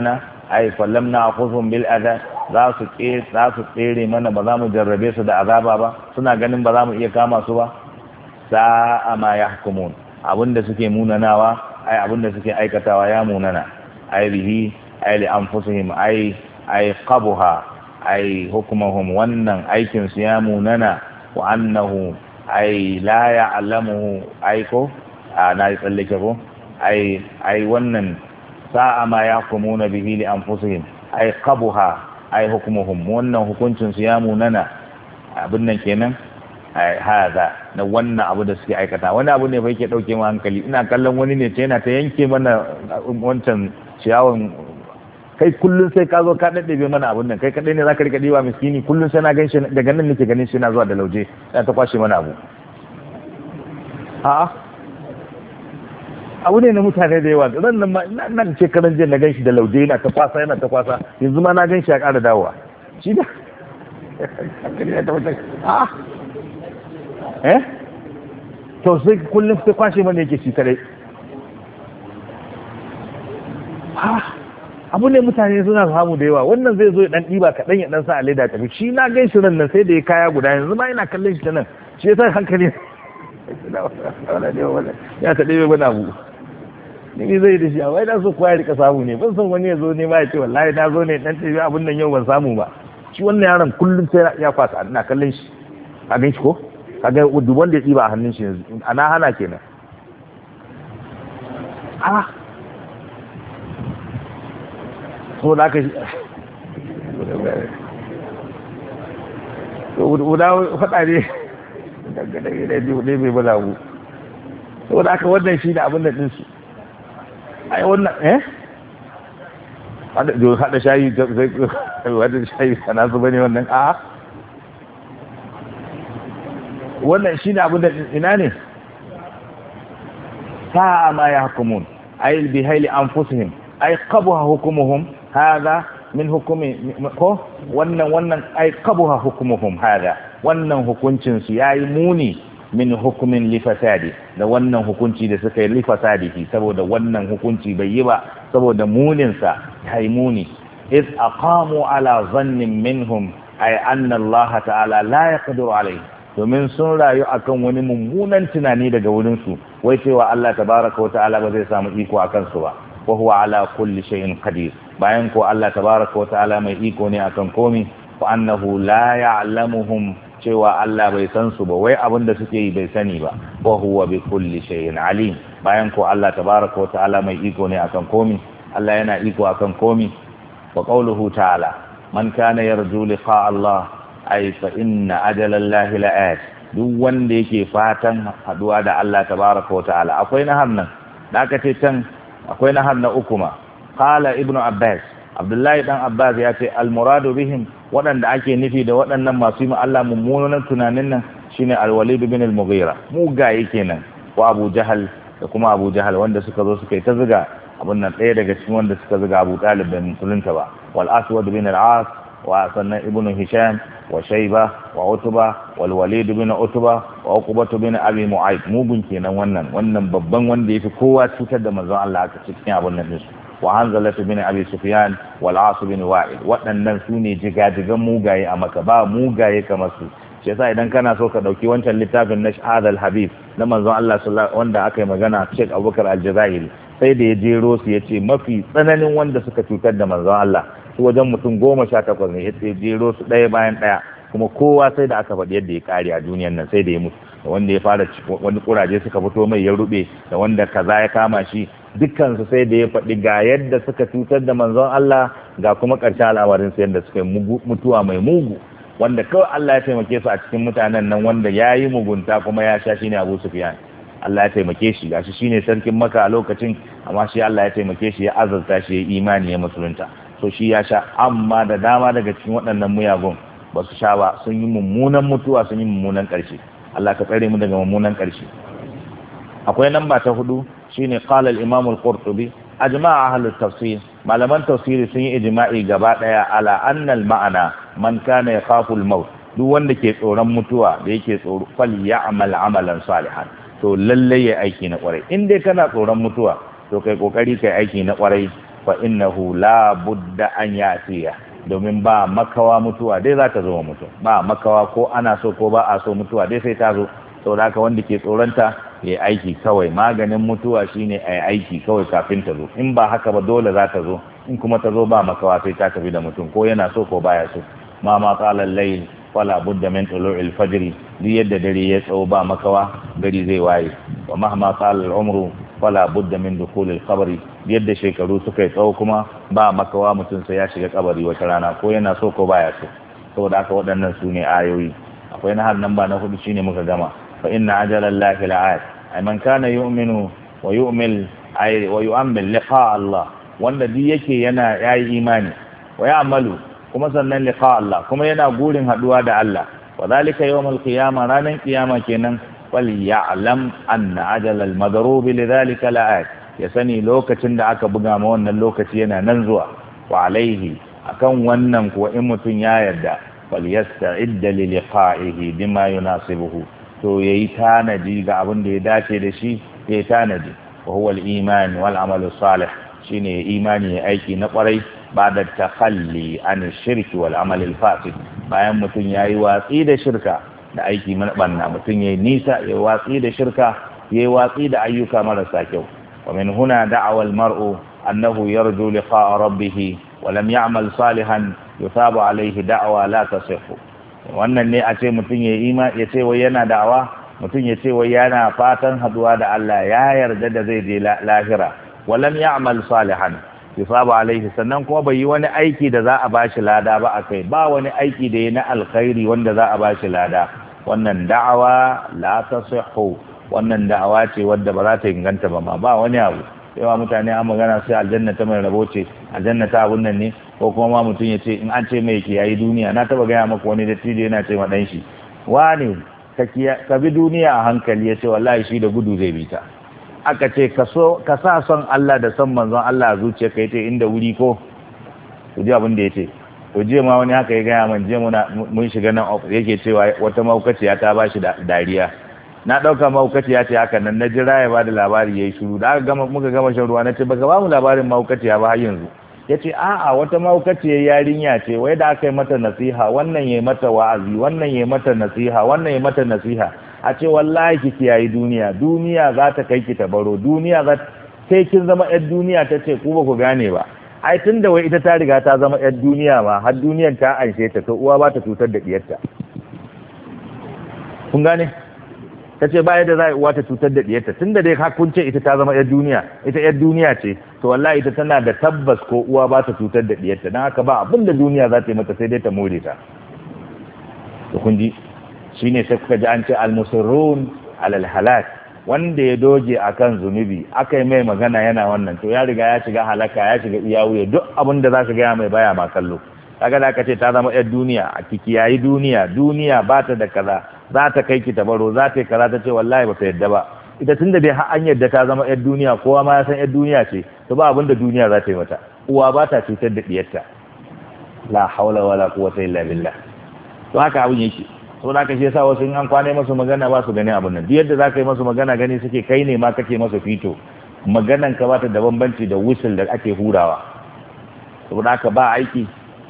ai fallam na'khudhum bil adha za su ke za su tsere mana ba za mu jarrabe su da azaba ba suna ganin ba za mu iya kama su ba sa'a ma yahkumun abinda suke munanawa ai abinda suke aikatawa ya munana ai bihi ai li anfusihim ai ai qabuha ai hukmuhum wannan aikin su ya munana wa annahu ai la ya'lamuhu ai ko na tsallake ko ai ai wannan sa'a ma yahkumuna bihi li anfusihim ai qabuha ai hukmuhum wannan hukuncin su ya munana abin nan kenan ai hada na wannan abu da suke aikata wani abu ne fa yake dauke mu hankali ina kallon wani ne ce yana ta yanke mana wancan ciyawan kai kullun sai ka zo ka daddabe mana abun nan kai kadai ne zaka rika diwa miskini kullun sai na ganshi daga nan nake ganin shi na zuwa da lauje yana ta kwashe mana abu a'a abu ne na mutane da yawa ran nan ma nan ce karan jiya na ganshi da lauje yana ta kwasa yana ta kwasa yanzu ma na ganshi ya ƙara dawowa shi da a'a eh to sai kullum sai kwashe mana yake shi kare ha abu ne mutane suna samu da yawa wannan zai zo ya dan diba kaɗan ya dan sa a leda tafi shi na gan shi nan sai da ya kaya guda yanzu ma ina kallon shi ta nan shi ya sa hankali ya ta ɗebe wani abu ni zai da shi a wai na so kuwa ya rika samu ne ban san wani ya zo ne ma ya ce wallahi na zo ne dan ɗebe abun nan yau ban samu ba shi wannan yaron kullum sai ya kwasa ina kallon shi a gan shi ko kaga duk wanda ya ɗiba a hannun shi yanzu ana hana kenan a so da aka guda faɗa ne dangane da ne mai bala mu so da aka wannan shi da abin da ɗinsu ai wannan eh haɗa shayi wadda shayi sana su bane wannan a wannan shi ne abin da ina ne sa'a ma ya hukumun ay bi hayli anfusihim ay qabaha hukumuhum hada min hukumi ko wannan wannan ay qabaha hukumuhum hada wannan hukuncin su yayi muni min hukumin li fasadi da wannan hukunci da suka yi li fasadihi saboda wannan hukunci bai yi ba saboda munin sa yayi muni iz aqamu ala dhannin minhum ay anna Allah ta'ala la yaqdiru alayhi domin sun rayu akan wani mummunan tunani daga wurinsu wai cewa Allah tabaraka wa ta'ala ba zai samu iko akan su ba wa huwa ala kulli shay'in qadir bayan ko Allah tabaraka wa ta'ala mai iko ne akan komi wa annahu la ya'lamuhum cewa Allah bai san su ba wai abin da suke yi bai sani ba wa huwa bi kulli shay'in alim bayan ko Allah tabaraka wa ta'ala mai iko ne akan komi Allah yana iko akan komi wa qawluhu ta'ala man kana yarju liqa Allah ai fa inna ajalallahi la'at duk wanda yake fatan haduwa da Allah tabaraka wa ta'ala akwai na hannan da aka ce can akwai na hannan uku ma qala ibnu abbas abdullahi dan abbas ya ce al muradu bihim wadanda ake nufi da waɗannan masu yi Allah mummunan tunanin nan shine al walid bin al mughira mugaye kenan wa abu jahal da kuma abu jahal wanda suka zo suka yi ta zuga abun nan ɗaya daga cikin wanda suka zuga abu talib bin musulunta ba wal aswad bin al as wa sannan ibnu hisham wa shayba wa utba wal walid bin utba wa uqbah bin abi mu'ayth mugun kenan wannan wannan babban wanda yafi kowa cutar da manzon Allah aka cikin abun nan din wa hanzala bin abi sufyan wal as bin wa'il waɗannan sune jigajigan mugaye a maka ba mugaye kamar su shi yasa idan kana so ka dauki wancan littafin na Shahadal Habib na manzon Allah sallallahu wanda aka yi magana Sheikh Abubakar Al-Jazairi sai da ya jero su yace mafi tsananin wanda suka cutar da manzon Allah su wajen mutum goma sha takwas ne ya jero su ɗaya bayan ɗaya kuma kowa sai da aka faɗi yadda ya kare a duniyan nan sai da ya mutu da wanda ya fara wani kuraje suka fito mai ya rube da wanda kaza ya kama shi dukkansu sai da ya faɗi ga yadda suka cutar da manzon Allah ga kuma ƙarshen al'amarin su yadda suka yi mutuwa mai mugu wanda kawai Allah ya taimake su a cikin mutanen nan wanda ya yi mugunta kuma ya sha shine Abu Sufyan Allah ya taimake shi gashi shine sarkin Makka a lokacin amma shi Allah ya taimake shi ya azurta shi ya imani ya musulunta so shi ya sha amma da dama daga cikin waɗannan muyagun ba su sha ba sun yi mummunan mutuwa sun yi mummunan ƙarshe Allah ka tsare mu daga mummunan ƙarshe akwai namba ta hudu shine qala al-imam al-qurtubi ajma'a ahlut tafsir malaman tafsiri sun yi ijma'i gaba daya ala anna al-ma'ana man kana yakhafu al-maut duk wanda ke tsoron mutuwa da yake tsoro fal ya'mal amalan salihan to lalle ya aiki na kwarai in dai kana tsoron mutuwa to kai kokari kai aiki na kwarai fa innahu la budda an yatiya domin ba makawa mutuwa dai za ta zo wa mutum, ba makawa ko ana so ko ba a so mutuwa dai sai ta zo. saboda haka wanda ke tsoronta ya aiki kawai, maganin mutuwa shine a aiki kawai kafin ta zo, in ba haka ba dole za ta zo, in kuma ta zo ba makawa sai ta tafi da mutum ko yana so ko baya so. ma ma qala al-layl wala budda min tulu'il fajr, duk yadda dare ya tsawo ba makawa gari zai waye. wa mahma qala al-umru wala budda min dukhul al-qabr, yadda shekaru suka yi tsawo kuma ba makawa mutum sai ya shiga kabari wata rana ko yana so ko baya so. saboda haka waɗannan su ne ayoyi. akwai na har nan ba na hudu shine muka gama fa inna ajala llahi la'at, ay man kana yu'minu wa yu'mil ay wa yu'ammil liqa Allah, wanda duk yake yana yayi imani wa ya'malu kuma sannan liqa Allah kuma yana gurin haduwa da Allah, wa zalika yawmul qiyamah, ranan kiyama kenan. wal ya'lam anna ajala al madrub lidhalika la'at, ya sani lokacin da aka buga ma wannan lokaci yana nan zuwa. wa alaihi, akan wannan kuwa in mutun ya yarda wal yasta'id li liqa'ihi bima yunasibuhu, to yayi tanadi ga abin da ya dace da shi, yayi tanadi. wa huwa al iman wal amal salih, shine imani ya aiki na kwarai ba da takhalli an shirki wal amal al fasid, bayan mutum yayi watsi da shirka da aiki mana banna, mutum yayi nisa yayi watsi da shirka, yayi watsi da ayyuka marasa kyau. wa min huna da'awa al mar'u annahu yarju liqa'a rabbih wa lam ya'mal salihan yusabu alayhi da'wa la tasihhu. wannan ne a ce mutum yayi ima ya ce wai yana da'awa, mutum ya ce wai yana fatan haduwa da Allah, ya yarda da zai je lahira, wa lam ya'mal salihan yusabu alaihi, sannan kuma bai yi wani aiki da za a bashi lada ba akai, ba wani aiki da yi na alkhairi wanda za a bashi lada. wannan da'awa la tasihhu, wannan da'awa ce wadda ba za ta inganta ba ma, ba wani abu. yawa mutane an magana sai aljanna ta mai rabo ce, aljanna ta abun nan ne, ko kuma ma mutum ya ce in an ce mai kiyayi duniya. na taba gaya maka wani dattijo yana ce ma dan shi, wani ka bi duniya a hankali, ya ce wallahi shi da gudu zai bi ta. aka ce ka sa son Allah da son manzon Allah a zuciya ka, yace inda wuri ko ku ji abin da yace. to jiya ma wani haka ya gaya man, jiya muna mun shiga nan yake cewa wata maukaciya ta bashi dariya. na dauka maukaciya ce haka nan, na jira ya bada labari yayi shiru. da aka gama muka gama shan ruwa, nace baka ba mu labarin maukaciya ba har yanzu. yace a'a, wata maukaciyar yarinya ce wai da aka yi mata nasiha, wannan yayi mata wa'azi, wannan yayi mata nasiha, wannan yayi mata nasiha, a ce wallahi ki kiyayi duniya, duniya za ta kai ki ta baro, duniya za sai kin zama yar duniya. ta ce ku ba ku gane ba, ai tun da wai ita ta riga ta zama yar duniya ma, har duniyan ta anshe ta, to uwa ba ta cutar da diyarta. kun gane? ta ce ba yadda za a uwa ta cutar da diyarta, tun da dai har kun ce ita ta zama yar duniya, ita yar duniya ce, to wallahi ita tana da tabbas ko uwa ba ta cutar da diyarta, don haka ba abin da duniya za ta yi mata sai dai ta more ta. to kun ji shine sai kuka ji an ce al-musirrun alal halak, wanda ya doge akan zunubi aka yi mai magana yana wannan, to ya riga ya shiga halaka, ya shiga iyawuya, duk abin da za ka gaya mai baya ma kallo. kaga da aka ce ta zama yar duniya, a kiki yayi duniya, duniya ba ta da kaza, za ta kai ki tabaro, za ta yi kaza, ta ce wallahi ba ta yadda ba. ita tun da dai har an yadda ta zama yar duniya, kowa ma ya san yar duniya ce, to ba abin da duniya za ta yi mata. uwa ba ta cutar da diyarta. la haula wala quwwata illa billah. to haka abin yake. so da aka shi yasa wasu in an kwane masu magana ba su gani abin nan, duk yadda za ka yi masu magana gani suke kai ne ma kake masu fito, maganan ka ba ta da bambanci da whistle da ake hurawa. saboda haka ba aiki.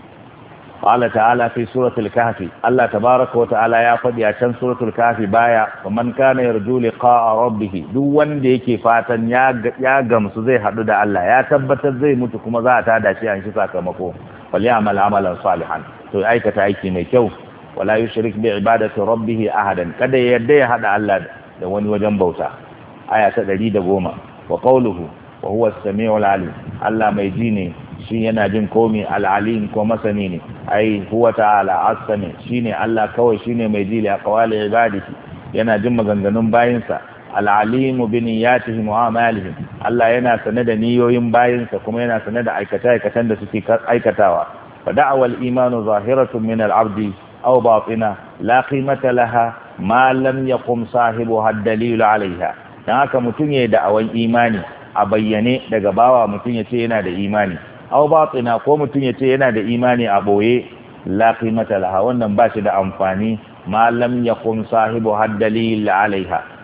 قال تعالى في سورة الكهف الله تبارك وتعالى يا فدي عشان سورة الكهف بايا ومن كان يرجو لقاء ربه duk wanda yake fatan ya ya gamsu zai hadu da Allah, ya tabbatar zai mutu kuma za a tada shi an shi sakamako, wal ya'mal amalan salihan, to aikata aiki mai kyau. wala yushrik bi ibadati rabbih ahadan, kada ya yarda ya hada Allah da wani wajen bauta. aya ta ɗari da goma. wa qawluhu wa huwa as-sami'ul alim, Allah mai ji ne, shi yana jin komi, al'alim ko masani ne. ai huwa ta'ala as-sami, shine Allah kawai shine mai ji da aqwali ibadihi, yana jin maganganun bayinsa. al'alimu bi niyyatihim wa amalihim, Allah yana sane da niyoyin bayinsa kuma yana sane da aikata aikatan da suke aikatawa. fa da'wa al-imanu zahiratun min al-'abdi aw batina la qimata laha ma lam yaqum sahibuha ad-dalil 'alayha. dan haka mutun yayin da'awan imani a bayyane daga bawa, mutun yace yana da imani, aw batina ko mutum ya ce yana da imani a boye, la qimata laha, wannan ba shi da amfani, ma lam yakun sahibu haddalil alaiha,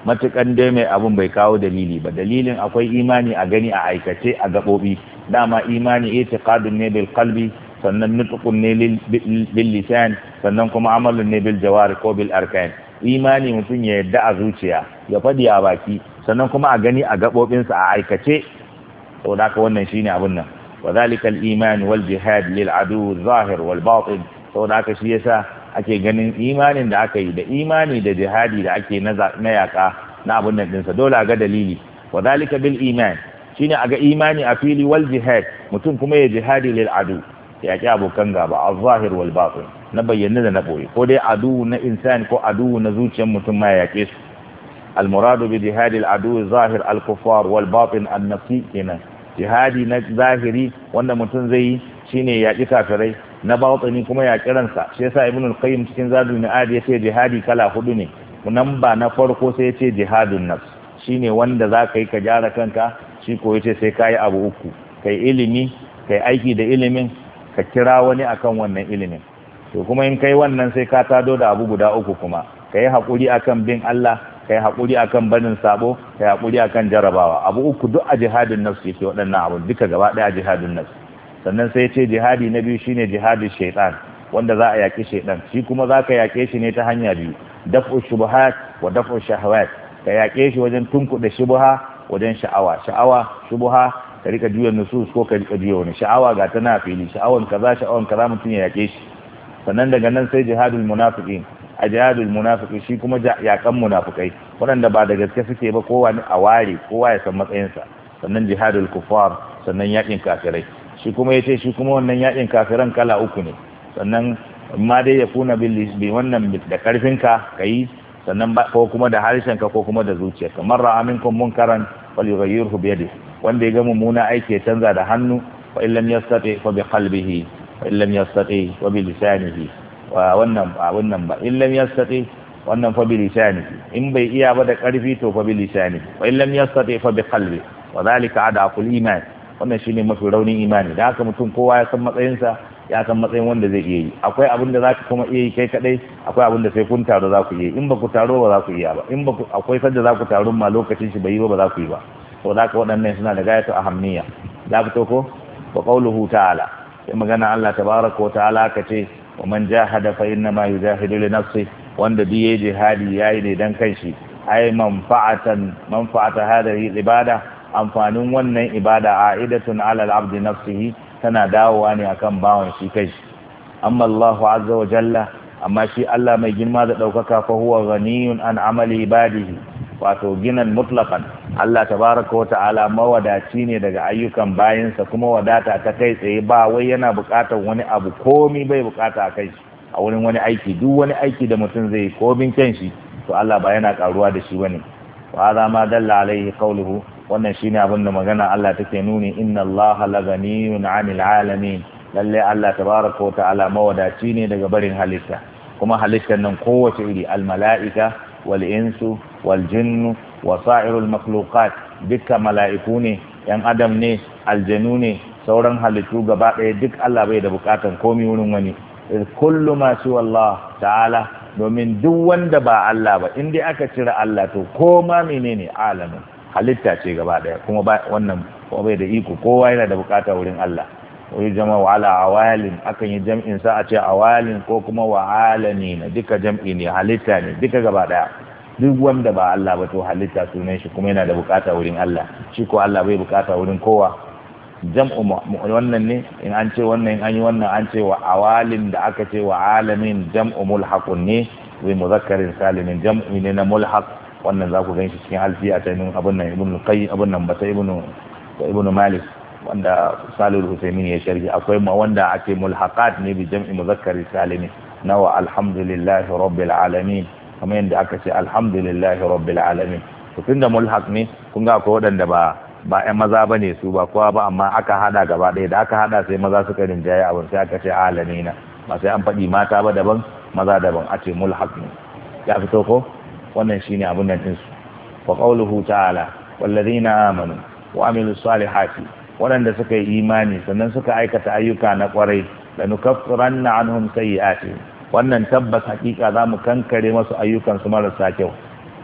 matukan dai mai abun bai kawo dalili ba. Dalilin akwai imani a gani a aikace a gabobi, dama imani i'tiqadun ne bil qalbi, sannan nutqun ne bil lisan, sannan kuma amalun ne bil jawari ko bil arkan. Imani mutum ya yadda a zuciya, ya fadi a baki, sannan kuma a gani a gabobinsa a aikace. saboda haka wannan shine abun nan. wa zalika al iman wal jihad lil adu zahir wal batin. saboda haka shi yasa ake ganin imanin da aka yi da imani da jihadi da ake na yaka na abun nan dinsa dole a ga dalili. wa zalika bil iman shine a ga imani a fili, wal jihad mutum kuma ya jihadi lil adu ya ki abokan gaba a zahir wal batin, na bayyana da na boye, ko dai adu na insan ko adu na zuciyar mutum ma ya yake su. al muradu bi jihadi al adu zahir al kuffar wal batin an nafsi kenan. jihadi na zahiri wanda mutum zai yi shine ya ki kafirai, na batini kuma ya kiransa. shi yasa ibn al-qayyim cikin zadul ma'ad yace jihadi kala hudu ne. nan ba na farko sai yace jihadun nafs, shine wanda zaka yi ka jara kanka. shi ko yace sai kai abu uku, kai ilimi, kai aiki da ilimin, ka kira wani akan wannan ilimin. to kuma in kai wannan sai ka tado da abu guda uku kuma, kai hakuri akan bin Allah, kai hakuri akan banin sabo, kai hakuri akan jarabawa. abu uku duk a jihadun nafs yake waɗannan abu duka gaba daya jihadun nafs. sannan sai ce jihadi na biyu shine jihadin shaitan, wanda za a yaki shaitan. shi kuma za ka yake shi ne ta hanya biyu, daf'u shubuhat wa daf'u shahawat. ka yake shi wajen tunkuɗe shubha, wajen sha'awa. sha'awa shubha ka rika juya nusus ko ka rika juya wani sha'awa ga tana fili, sha'awan kaza sha'awan kaza mutum ya yake shi. sannan daga nan sai jihadul munafiqin. a jihadul munafiqi shi kuma yakan munafikai waɗanda ba da gaske suke ba, kowa a ware, kowa ya san matsayinsa. sannan jihadul kuffar, sannan yakin kafirai. shi kuma ya ce shi kuma wannan yakin kafiran kala uku ne. sannan ma dai ya kuna bi wannan da karfinka ka yi, sannan ko kuma da harshenka ko kuma da zuciya. kamar ra'a minkum munkaran wal yughayyirhu bi yadihi, wanda ya ga mummuna aiki ya canza da hannu. fa in lam yastati fa bi qalbihi, fa in lam yastati wa bi lisanihi. wa wannan ba wannan ba in lam yastati wannan fa bi lisanihi, in bai iya ba da karfi to fa bi lisanihi, wa in lam yastati fa bi qalbi, wa dhalika adaful iman. wannan shine mafi raunin imani. da haka mutum kowa ya san matsayinsa, ya san matsayin wanda zai iya yi. akwai abin da zaka kuma iya yi kai kadai, akwai abin da sai kun taro za ku yi. in ba ku taro ba za ku iya ba, in ba akwai sanda za ku taro ma lokacin shi bai yi ba ba za ku yi ba. to da haka waɗannan suna da gayatu ahammiya. za ku to ko wa qawluhu ta'ala, sai magana Allah tabaraka wa ta'ala ka ce wa man jahada fa inna ma yujahidu li nafsi, wanda bi yayi jihadi yayi ne dan kanshi. ai manfa'atan manfa'ata hadhihi ibada, amfanin wannan ibada a'idatun ala al-abd nafsihi, tana dawowa ne akan bawan shi kai. amma Allah azza wa jalla, amma shi Allah mai girma da daukaka, fa huwa ghaniyun an amali ibadihi, wato ginan mutlaqan. Allah tabaraka wa ta'ala mawadaci ne daga ayyukan bayinsa, kuma wadata ta kai tsaye, ba wai yana bukatar wani abu, komi bai bukata a kai a wurin wani aiki. duk wani aiki da mutum zai komin kyan shi, to Allah ba yana karuwa da shi bane. wa hadha ma dalla alaihi qawluhu, wannan shine abin da magana Allah take nuni, inna Allah la ghaniyun 'anil 'alamin. lalle Allah tabaraka wa ta'ala mawadaci ne daga barin halitta, kuma halittar nan kowace iri, al mala'ika wal insu wal jinnu wa sa'irul makhluqat, dukkan mala'iku ne, yan adam ne, aljanu ne, sauran halittu gaba ɗaya duk Allah bai da bukatan komai wurin wani. kullu ma shi wallah ta'ala, domin duk wanda ba Allah ba, in dai aka cire Allah to koma menene alamin halitta ce gaba daya, kuma ba wannan kuma bai da iko, kowa yana da bukata wurin Allah. wai jama wa ala awalin, akan yi jam'in sa a ce awalin ko kuma wa alamin, duka jam'i ne, halitta ne duka gaba daya. duk wanda ba Allah ba to halitta sunan shi, kuma yana da bukata wurin Allah. shi ko Allah bai bukata wurin kowa. jam'u wannan ne, in an ce wannan, in an yi wannan an ce wa awalin, da aka ce wa alamin jam'u mulhaqun ne, wai muzakkarin salimin jam'u ne na mulhaq. wannan za ku gan shi cikin alfiya ta yin abin nan ibn qayyim abin nan bata ibn ibn malik, wanda salul husaymin ya sharhi. akwai ma wanda ake mulhaqat ne bi jam'i muzakkari salimin, nawa alhamdulillahi rabbil alamin, kamar yadda aka ce alhamdulillahi rabbil alamin. to tunda mulhaq ne, kun ga akwai wadanda ba ba ƴan maza bane su, ba kowa ba, amma aka hada gaba ɗaya. da aka hada sai maza suka rinjaye abin, sai aka ce alamina, ba sai an faɗi mata ba daban maza daban, a ce mulhaq ne. ya fito ko wannan shine abun nan din su. wa qawluhu ta'ala walladhina amanu wa amilus salihati, wadanda suka yi imani sannan suka aikata ayyuka na kwarai, lanukaffiranna anhum sayyi'atihim, wannan tabbas hakika zamu kankare masu ayyukan su marasa kyau.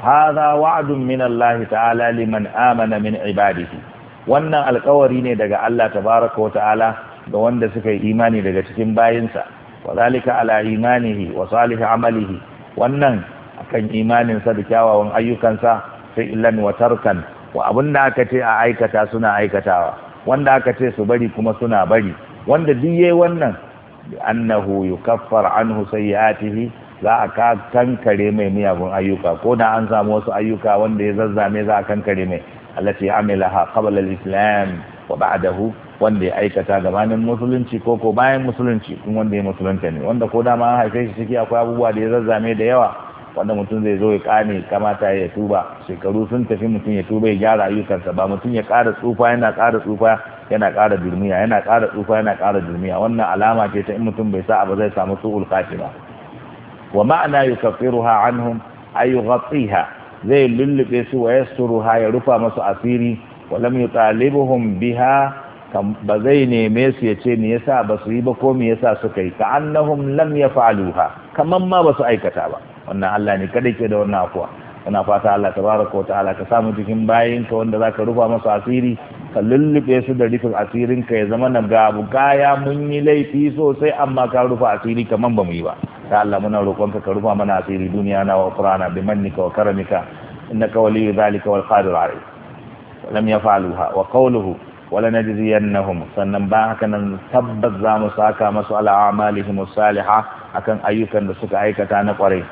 hadha wa'dun min Allah ta'ala liman amana min ibadihi wannan alƙawari ne daga Allah tabaraka wa ta'ala ga wanda suka yi imani daga cikin bayinsa wa zalika ala imanihi wa salih amalihi wannan akan imanin sa da kyawawan ayyukansa sai illan wa tarkan wa abinda aka ce a aikata suna aikatawa wanda aka ce su bari kuma suna bari wanda duk yayi wannan annahu yukaffar anhu sayyi'atihi za a kankare mai miyagun ayyuka ko da an samu wasu ayyuka wanda ya zazzame za a kankare mai allati amilaha qabla al-islam wa ba'dahu wanda ya aikata gabanin musulunci ko ko bayan musulunci kun wanda ya musulunta ne wanda ko da ma an haife shi ciki akwai abubuwa da ya zazzame da yawa wanda mutum zai zo ya kane kamata ya tuba shekaru sun tafi mutum ya tuba ya gyara ayyukansa ba mutum ya ƙara tsufa yana ƙara tsufa yana ƙara durmiya yana ƙara tsufa yana ƙara durmiya wannan alama ce ta in mutum bai sa abu zai samu su'ul khatima wa ma'ana yukaffiruha anhum ay yughatiha zai lullube su wa yasturuha ya rufa masu asiri wa lam yutalibuhum biha ba zai neme su ya ce me yasa ba su yi ba ko me yasa suka yi ka annahum lam yaf'aluha kaman ma ba su aikata ba wannan Allah ne kada ke da wannan afuwa ina fata Allah tabaraka wa ta'ala ka samu cikin bayinka wanda zaka rufa masu asiri ka lullube su da rufin asirin ka ya zama na ga abu kaya mun yi laifi sosai amma ka rufa asiri kaman ba mu yi ba ya Allah muna roƙonka ka rufa mana asiri duniya na wa qur'ana bi mannika wa karamika innaka waliyyu dhalika wal qadir alayh lam yaf'aluha wa qawluhu wala najziyannahum sannan ba haka nan tabbas za mu saka masu ala amalihim salihah akan ayyukan da suka aikata na kwarai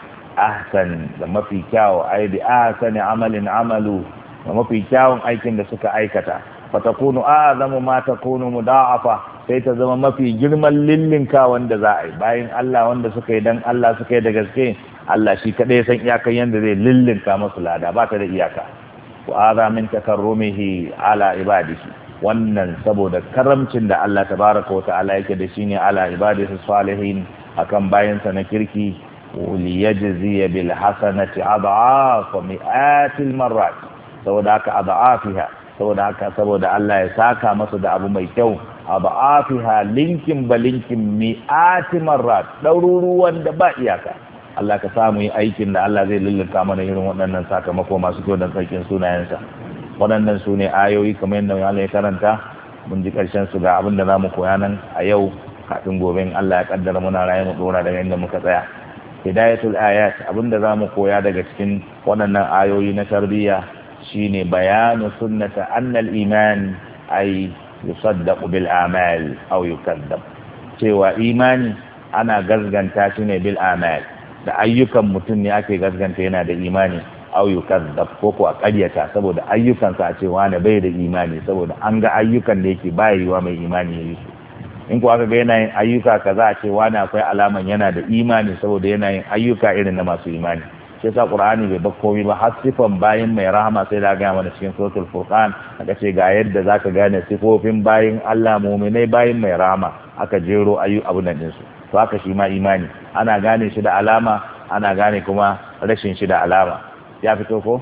ahsan da mafi kyawu ai bi ahsani amalin amalu da mafi kyawun aikin da suka aikata fatakunu azamu ma takunu mudaafa sai ta zama mafi girman lillinka wanda za a yi bayan Allah wanda suka yi dan Allah suka yi da gaske Allah shi kadai san iyakan yanda zai lillinka masu lada ba ta da iyaka wa hadha min takarrumihi ala ibadihi wannan saboda karamcin da Allah tabaraka wa ta'ala yake da shi ne ala ibadihi salihin akan bayansa na kirki liyajziya bil hasanati ad'af mi'atil marrat saboda haka ad'afiha saboda haka saboda Allah ya saka masa da abu mai kyau ad'afiha linkin balinkin mi'ati marrat daruruwan da ba iyaka Allah ka samu yi aikin da Allah zai lullunta mana irin waɗannan sakamako masu kyau da sarkin sunayensa waɗannan su ne ayoyi kamar yadda Allah ya karanta mun ji ƙarshen su ga abin da za mu koya nan a yau kafin gobe in Allah ya kaddara muna raye mu dora daga inda muka tsaya hidayatul ayat abin da za mu koya daga cikin waɗannan ayoyi na tarbiyya shine bayanu sunnata annal iman ay yusaddaqu bil amal aw yukadzab cewa imani ana gazganta shi ne bil amal da ayyukan mutum ne ake gazganta yana da imani aw yukazzab ko ko a ƙaryata saboda ayyukansa a ce wani bai da imani saboda an ga ayyukan da yake bayiwa mai imani yayi su in ko aka ga yana yin ayyuka kaza a ce wani akwai alaman yana da imani saboda yana yin ayyuka irin na masu imani shi yasa qur'ani bai bar komai ba har sifan bayin mai rahama sai da ga mana cikin suratul furqan aka ce ga yadda zaka gane sifofin bayin Allah mu'minai bayin mai rahama aka jero ayu abun nan din su to haka shi ma imani ana gane shi da alama ana gane kuma rashin shi da alama ya fito ko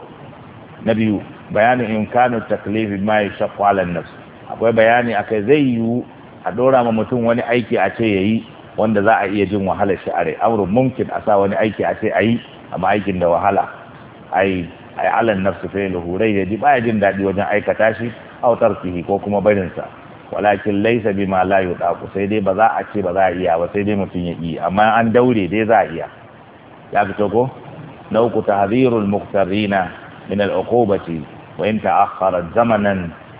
na biyu bayanin imkanu taklifi ma yashaqqu ala an-nafs akwai bayani akai zai yiwu a dora ma mutum wani aiki a ce yayi wanda za a iya jin wahalar shi a rai amru mumkin a sa wani aiki a ce ayi amma aikin da wahala ai ai ala an-nafs fa'iluhu rai yaji baya jin dadi wajen aikata shi aw tarkihi ko kuma barin sa walakin laysa bima la yudaqu sai dai ba za a ce ba za a iya ba sai dai mutum ya yi amma an daure dai za a iya ya fito ko نوك تحذير المقترين من العقوبة وإن تأخرت زمنا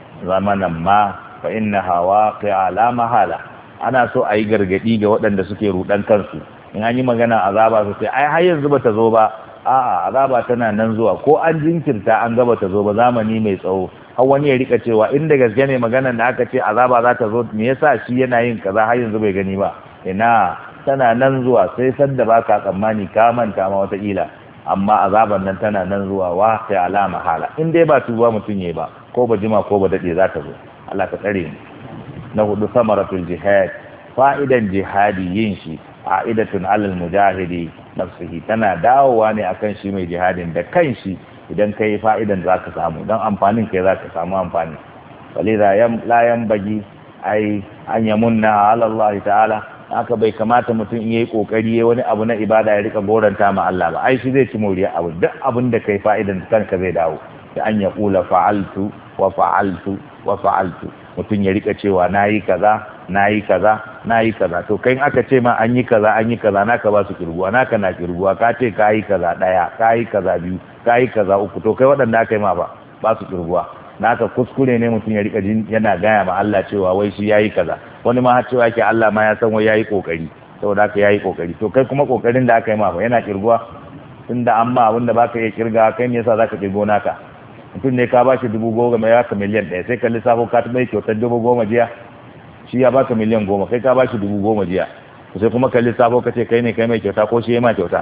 زمنا ما فإنها واقعة لا محالة أنا سو أي gargadi ga waɗanda suke rudan kansu in an yi magana azaba su sai ai har yanzu bata zo ba a'a azaba tana nan zuwa ko an jinkirta an ga bata zo ba zamani mai tsawo har wani ya rika cewa inda gaske ne maganar da aka ce azaba za ta zo me yasa shi yana yin kaza har yanzu bai gani ba ina tana nan zuwa sai sanda baka tsammani ka manta ma wata kila amma azaban nan tana nan zuwa wa sai alama hala in dai ba tuba mutun yayi ba ko ba jima ko ba dade za ta zo Allah ka tsare mu na hudu samaratul jihad fa'idan jihadi yin shi aidatun alal mujahidi nafsihi tana dawowa ne akan shi mai jihadin da kanshi idan kai fa'idan za ka samu dan amfanin kai za ka samu amfani walidha yam la yanbaghi ai an yamunna ala Allah ta'ala haka bai kamata mutum in yayi kokari yayi wani abu na ibada ya rika goranta ma Allah ba ai shi zai ci moriya abu duk abin da kai fa'idan kanka zai dawo da an ya kula fa'altu wa fa'altu wa fa'altu mutum ya rika cewa nayi kaza nayi kaza nayi kaza to kai aka ce ma an yi kaza an yi kaza naka ba su kirguwa naka na kirguwa ka ce kayi kaza daya kayi kaza biyu kayi kaza uku to kai waɗanda aka yi ma ba ba su kirguwa naka kuskure ne mutum ya rika jin yana gaya ma Allah cewa wai shi yayi kaza wani ma har cewa yake Allah ma ya san wai yayi kokari saboda haka yayi kokari to kai kuma kokarin da aka yi ma fa yana kirguwa tunda amma abin da baka iya kirga kai ne yasa zaka kirgo naka mutum ne ka bashi dubu goma mai baka miliyan ɗaya sai ka lissafo ka ta mai kyautar dubu goma jiya shi ya baka miliyan goma kai ka bashi dubu goma jiya sai kuma ka lissafo ka ce kai ne kai mai kyauta ko shi ya ma kyauta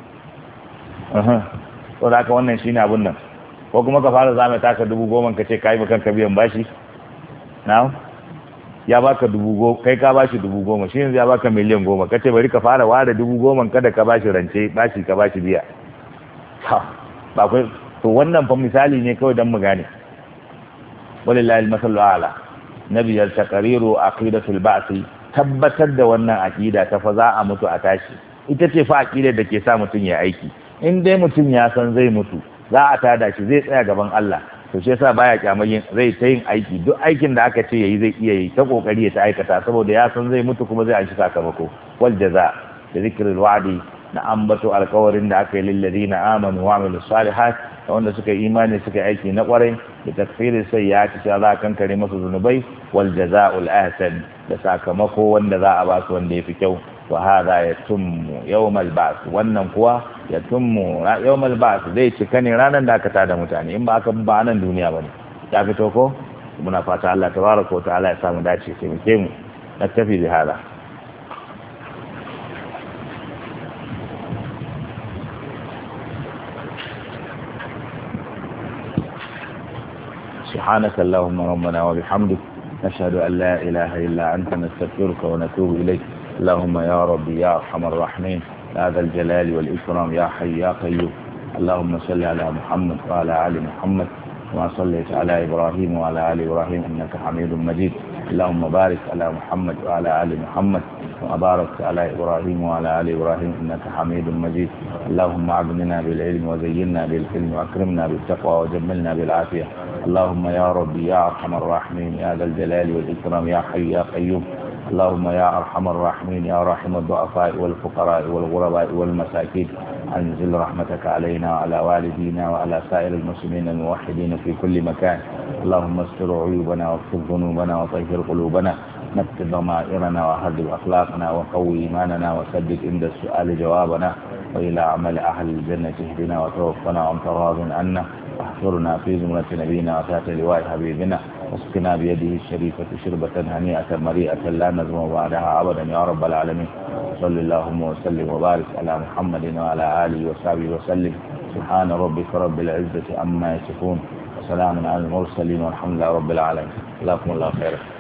saboda haka wannan shine abun nan ko kuma ka fara zame taka dubu goma ka ce ka yi kanka biyan bashi na ya baka dubu goma kai ka bashi dubu goma shi yanzu ya baka miliyan goma ka ce bari ka fara ware dubu goma kada ka bashi rance bashi ka bashi biya ba kai to wannan fa misali ne kawai dan mu gane walillahi almasallu ala nabiyar taqriru aqidatul ba'thi tabbatar da wannan aqida ta fa za a mutu a tashi ita ce fa aqidar da ke sa mutum ya aiki in dai mutum ya san zai mutu za a tada shi zai tsaya gaban Allah to shi yasa baya kyamar yin zai ta yin aiki duk aikin da aka ce yayi zai iya yi ta kokari ya ta aikata saboda ya san zai mutu kuma zai anshi sakamako wal jaza da zikrul wa'di na ambato alkawarin da aka yi lil ladina amanu wa amilus salihat da wanda suka yi imani suka yi aiki na kwarai da takfirin sayyiati sai za kan kare masu zunubai wal jazaa'ul ahsan da sakamako wanda za a ba su wanda yafi kyau wa hada yatummu yawmal ba'th wannan kuwa yatummu yawmal ba'th zai cika ne ranar da aka tada mutane in ba aka ba nan duniya bane ya fito ko muna fata Allah tabaraka wa ta'ala ya samu dace sai mu ke mu naktafi bi hada سبحانك اللهم ربنا وبحمدك نشهد أن لا إله إلا أنت نستغفرك ونتوب إليك اللهم يا ربي يا أرحم الراحمين يا ذا الجلال والإكرام يا حي يا قيوم اللهم صل على محمد وعلى آل محمد وما صليت على إبراهيم وعلى آل إبراهيم إنك حميد مجيد اللهم بارك على محمد وعلى آل محمد وبارك على إبراهيم وعلى آل إبراهيم إنك حميد مجيد اللهم أغننا بالعلم وزينا بالحلم وأكرمنا بالتقوى وجملنا بالعافية اللهم يا ربي يا أرحم الراحمين يا ذا الجلال والإكرام يا حي يا قيوم اللهم يا أرحم الراحمين يا راحم الضعفاء والفقراء والغرباء والمساكين أنزل رحمتك علينا وعلى والدينا وعلى سائر المسلمين الموحدين في كل مكان اللهم استر عيوبنا واغفر ذنوبنا وطهر قلوبنا نكتب ضمائرنا وهذب أخلاقنا وقوي إيماننا وسدد عند السؤال جوابنا وإلى عمل أهل الجنة اهدنا وتوفنا وأنت راض عنا واحفرنا في زمرة نبينا وتحت لواء حبيبنا واسقنا بيده الشريفة شربة هنيئة مريئة لا نزم بعدها أبدا يا رب العالمين صل اللهم وسلم وبارك على محمد وعلى آله وصحبه وسلم سبحان ربك رب العزة عما يصفون وسلام على المرسلين والحمد لله رب العالمين جزاكم الله خيرا.